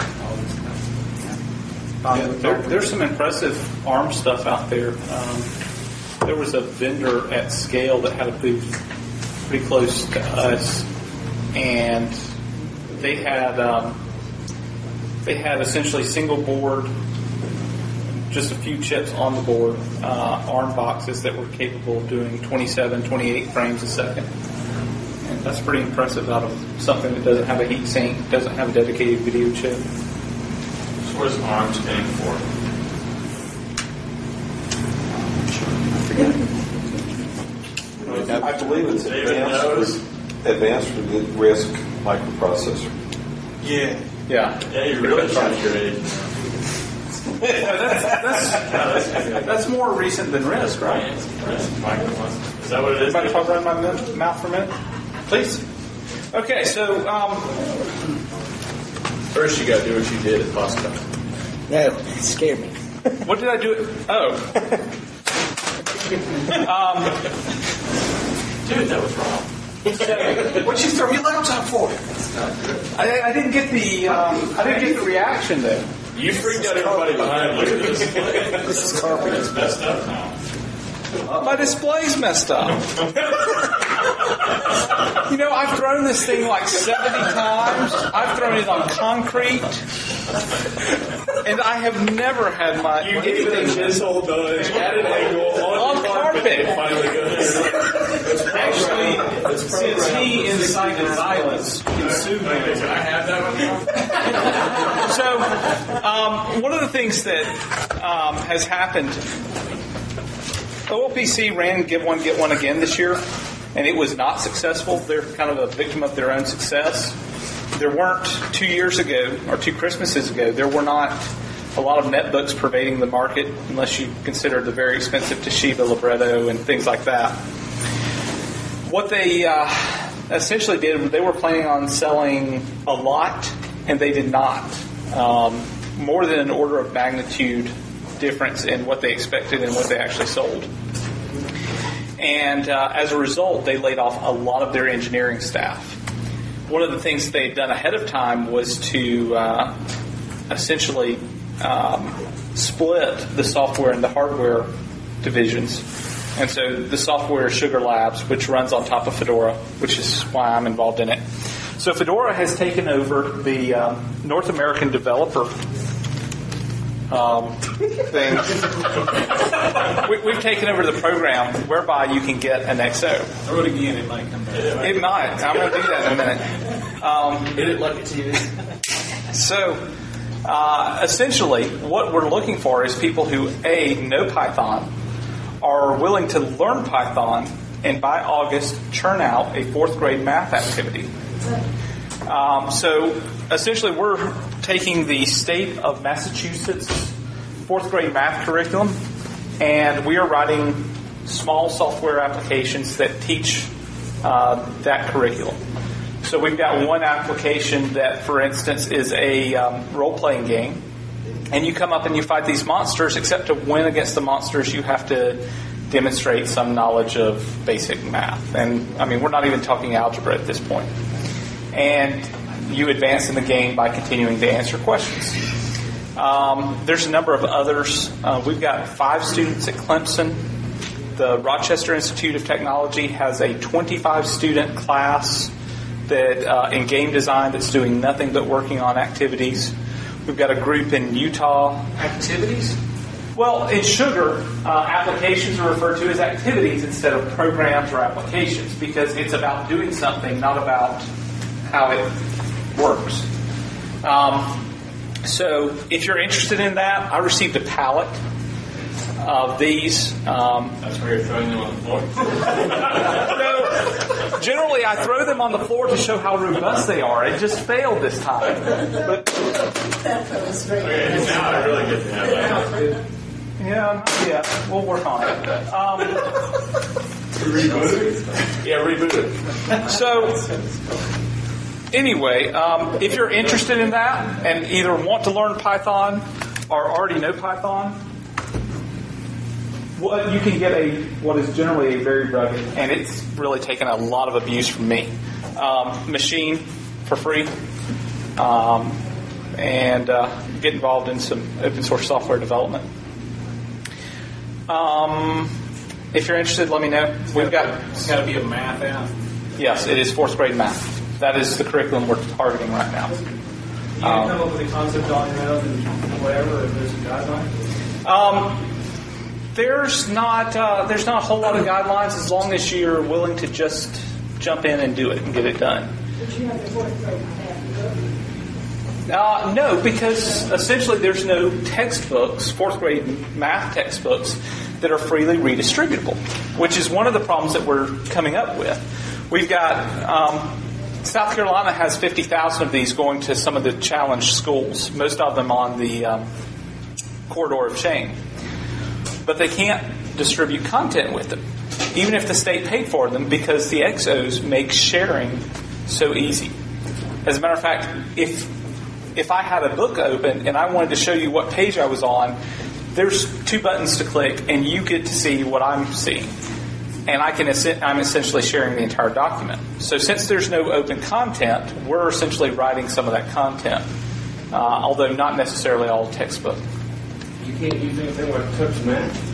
Yeah, there, there's some impressive ARM stuff out there. Um, there was a vendor at Scale that had a booth pretty close to us, and they had um, they had essentially single board, just a few chips on the board, uh, ARM boxes that were capable of doing twenty-seven, twenty-eight frames a second. And that's pretty impressive out of something that doesn't have a heat sink, doesn't have a dedicated video chip. What does ARM stand for? I forget. I believe it's David advanced, advanced risk microprocessor. Yeah. Yeah. Yeah, you're really trying to your age. Yeah, that's, that's, that's more recent than risk, right? Risk microprocessor. Is that what it is? Everybody talk around my mouth for a minute? Please. Okay, so um, first you got to do what you did at Costco. No, it scared me. What did I do? Oh. um, Dude, that was wrong. What'd you throw your laptop for? I, I didn't get the um, I didn't get the reaction though. You freaked out everybody behind you. This is carpet. It's messed up now. My display's messed up. You know, I've thrown this thing like seventy times. I've thrown it on concrete. And I have never had my... You gave it a gentle nudge at an angle on, on carpet. It finally goes. Actually, since he incited violence, can sue me. Can I have that one? So, um, one of the things that um, has happened... O L P C ran Get One, Get One Again this year, and it was not successful. They're kind of a victim of their own success. There weren't, two years ago, or two Christmases ago, there were not a lot of netbooks pervading the market, unless you consider the very expensive Toshiba Libretto and things like that. what they uh, essentially did, they were planning on selling a lot, and they did not. Um, more than an order of magnitude difference in what they expected and what they actually sold. And uh, as a result, they laid off a lot of their engineering staff. One of the things they'd done ahead of time was to uh, essentially um, split the software and the hardware divisions. And so the software is Sugar Labs, which runs on top of Fedora, which is why I'm involved in it. So Fedora has taken over the um, North American developer um, thing. we, we've taken over the program whereby you can get an X O. Throw it again, it might come back. It might. I'm going to do that in a minute. Um, Hit it like a T V. So, uh, essentially, what we're looking for is people who, A, know Python, are willing to learn Python, and by August, churn out a fourth grade math activity. Um, so, essentially, we're taking the state of Massachusetts fourth grade math curriculum, and we are writing small software applications that teach uh, that curriculum. So we've got one application that, for instance, is a um, role-playing game. And you come up and you fight these monsters, except to win against the monsters, you have to demonstrate some knowledge of basic math. And, I mean, we're not even talking algebra at this point. And you advance in the game by continuing to answer questions. Um, there's a number of others. Uh, we've got five students at Clemson. The Rochester Institute of Technology has a twenty-five student class that uh, in game design that's doing nothing but working on activities. We've got a group in Utah. Activities? Well, in Sugar, uh, applications are referred to as activities instead of programs or applications because it's about doing something, not about how it works. Um, so if you're interested in that, I received a pallet of these. Um, That's where you're throwing them on the floor? No, generally I throw them on the floor to show how robust they are. It just failed this time. But, Okay, now I really get to have that. yeah, not yet. We'll work on it. Um, Reboot it? Yeah, reboot it. So, anyway, um, if you're interested in that and either want to learn Python or already know Python, well, you can get a what is generally a very rugged, and it's really taken a lot of abuse from me, um, machine for free, um, and uh, get involved in some open source software development. Um, if you're interested, let me know. We've got It's got to be a math app. yes, it is fourth grade math. That is the curriculum we're targeting right now. You can come up with a concept on your own and whatever, if there's a guideline? Um, there's not uh, there's not a whole lot of guidelines as long as you're willing to just jump in and do it and get it done. But you have the fourth grade math. Uh, no, because essentially there's no textbooks, fourth grade math textbooks, that are freely redistributable, which is one of the problems that we're coming up with. We've got um, South Carolina has fifty thousand of these going to some of the challenged schools, most of them on the um, corridor of shame. But they can't distribute content with them, even if the state paid for them, because the X Os make sharing so easy. As a matter of fact, if if I had a book open and I wanted to show you what page I was on, there's two buttons to click, and you get to see what I'm seeing. And I can I'm essentially sharing the entire document. So since there's no open content, we're essentially writing some of that content, uh, although not necessarily all textbook. You can't use anything like Tux Math?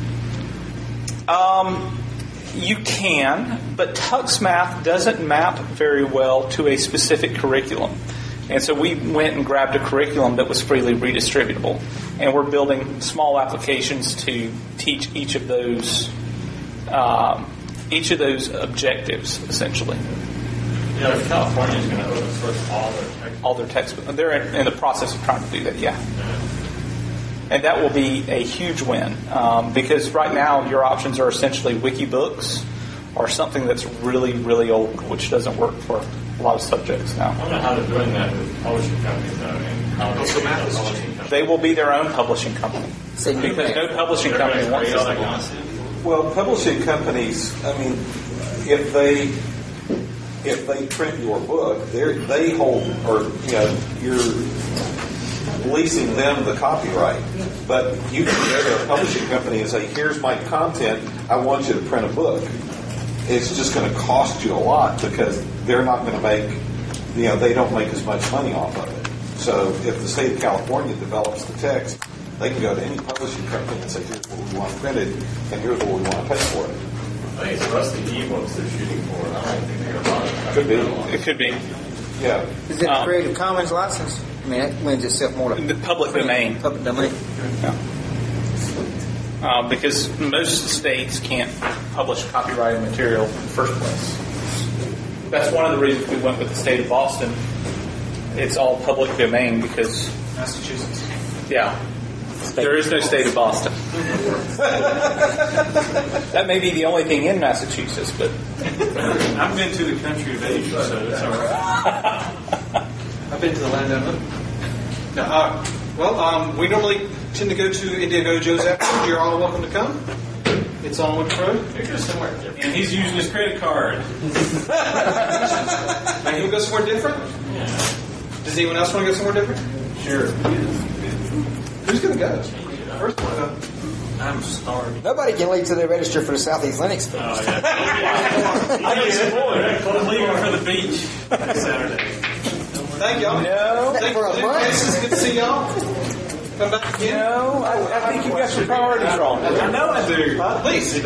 Um, you can, but Tux Math doesn't map very well to a specific curriculum. And so we went and grabbed a curriculum that was freely redistributable. And we're building small applications to teach each of those um, each of those objectives, essentially. You know, if California is going to open source all their textbooks. All their textbooks. They're in, in the process of trying to do that, yeah. And that will be a huge win um, because right now your options are essentially Wikibooks or something that's really, really old, which doesn't work for a lot of subjects now. I don't know how they're doing that with publishing companies, though. And how they're doing that with publishing companies. They will be their own publishing company because no publishing company wants this. Well, publishing companies, I mean, if they if they print your book, they they hold, or you know, you're leasing them the copyright. But you can go to a publishing company and say, "Here's my content. I want you to print a book." It's just going to cost you a lot because they're not going to make, you know, they don't make as much money off of it. So if the state of California develops the text, they can go to any publishing company and say, "Here's what we want printed, and here's what we want to pay for it." I think it's less the e-books they're shooting for. I don't think they're going to Could be. It could be. Yeah. Is it a Um, Creative Commons license? I mean, that lends itself more to the public domain. Public domain. Yeah. Uh, because most states can't publish copyrighted material in the first place. That's one of the reasons we went with the state of Boston. It's all public domain because Massachusetts. Yeah. There is no state of Boston. That may be the only thing in Massachusetts, but I've been to the country of Asia, so it's all right. I've been to the land of it. No, uh, well, um, we normally tend to go to Indigo Joe's afterwards. You're all welcome to come. It's on Wood Road. And he's using his credit card. Now, he'll go somewhere different? Yeah. Does anyone else want to go somewhere different? Sure. Who's going to go? First one. I'm starving. Nobody can leave till they register for the Southeast Linux Fest. Oh, yeah. I just I'm leaving for the beach Saturday. Thank y'all. No. Thank For a you. month? It's good to see y'all. Come back again. No, I, I think you got your priorities wrong. I know I do. Uh, please.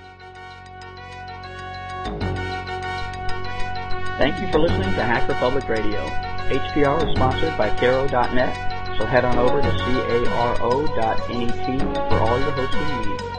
Thank you for listening to Hacker Public Radio. H P R is sponsored by Caro dot net, so head on over to caro dot net for all your hosting needs.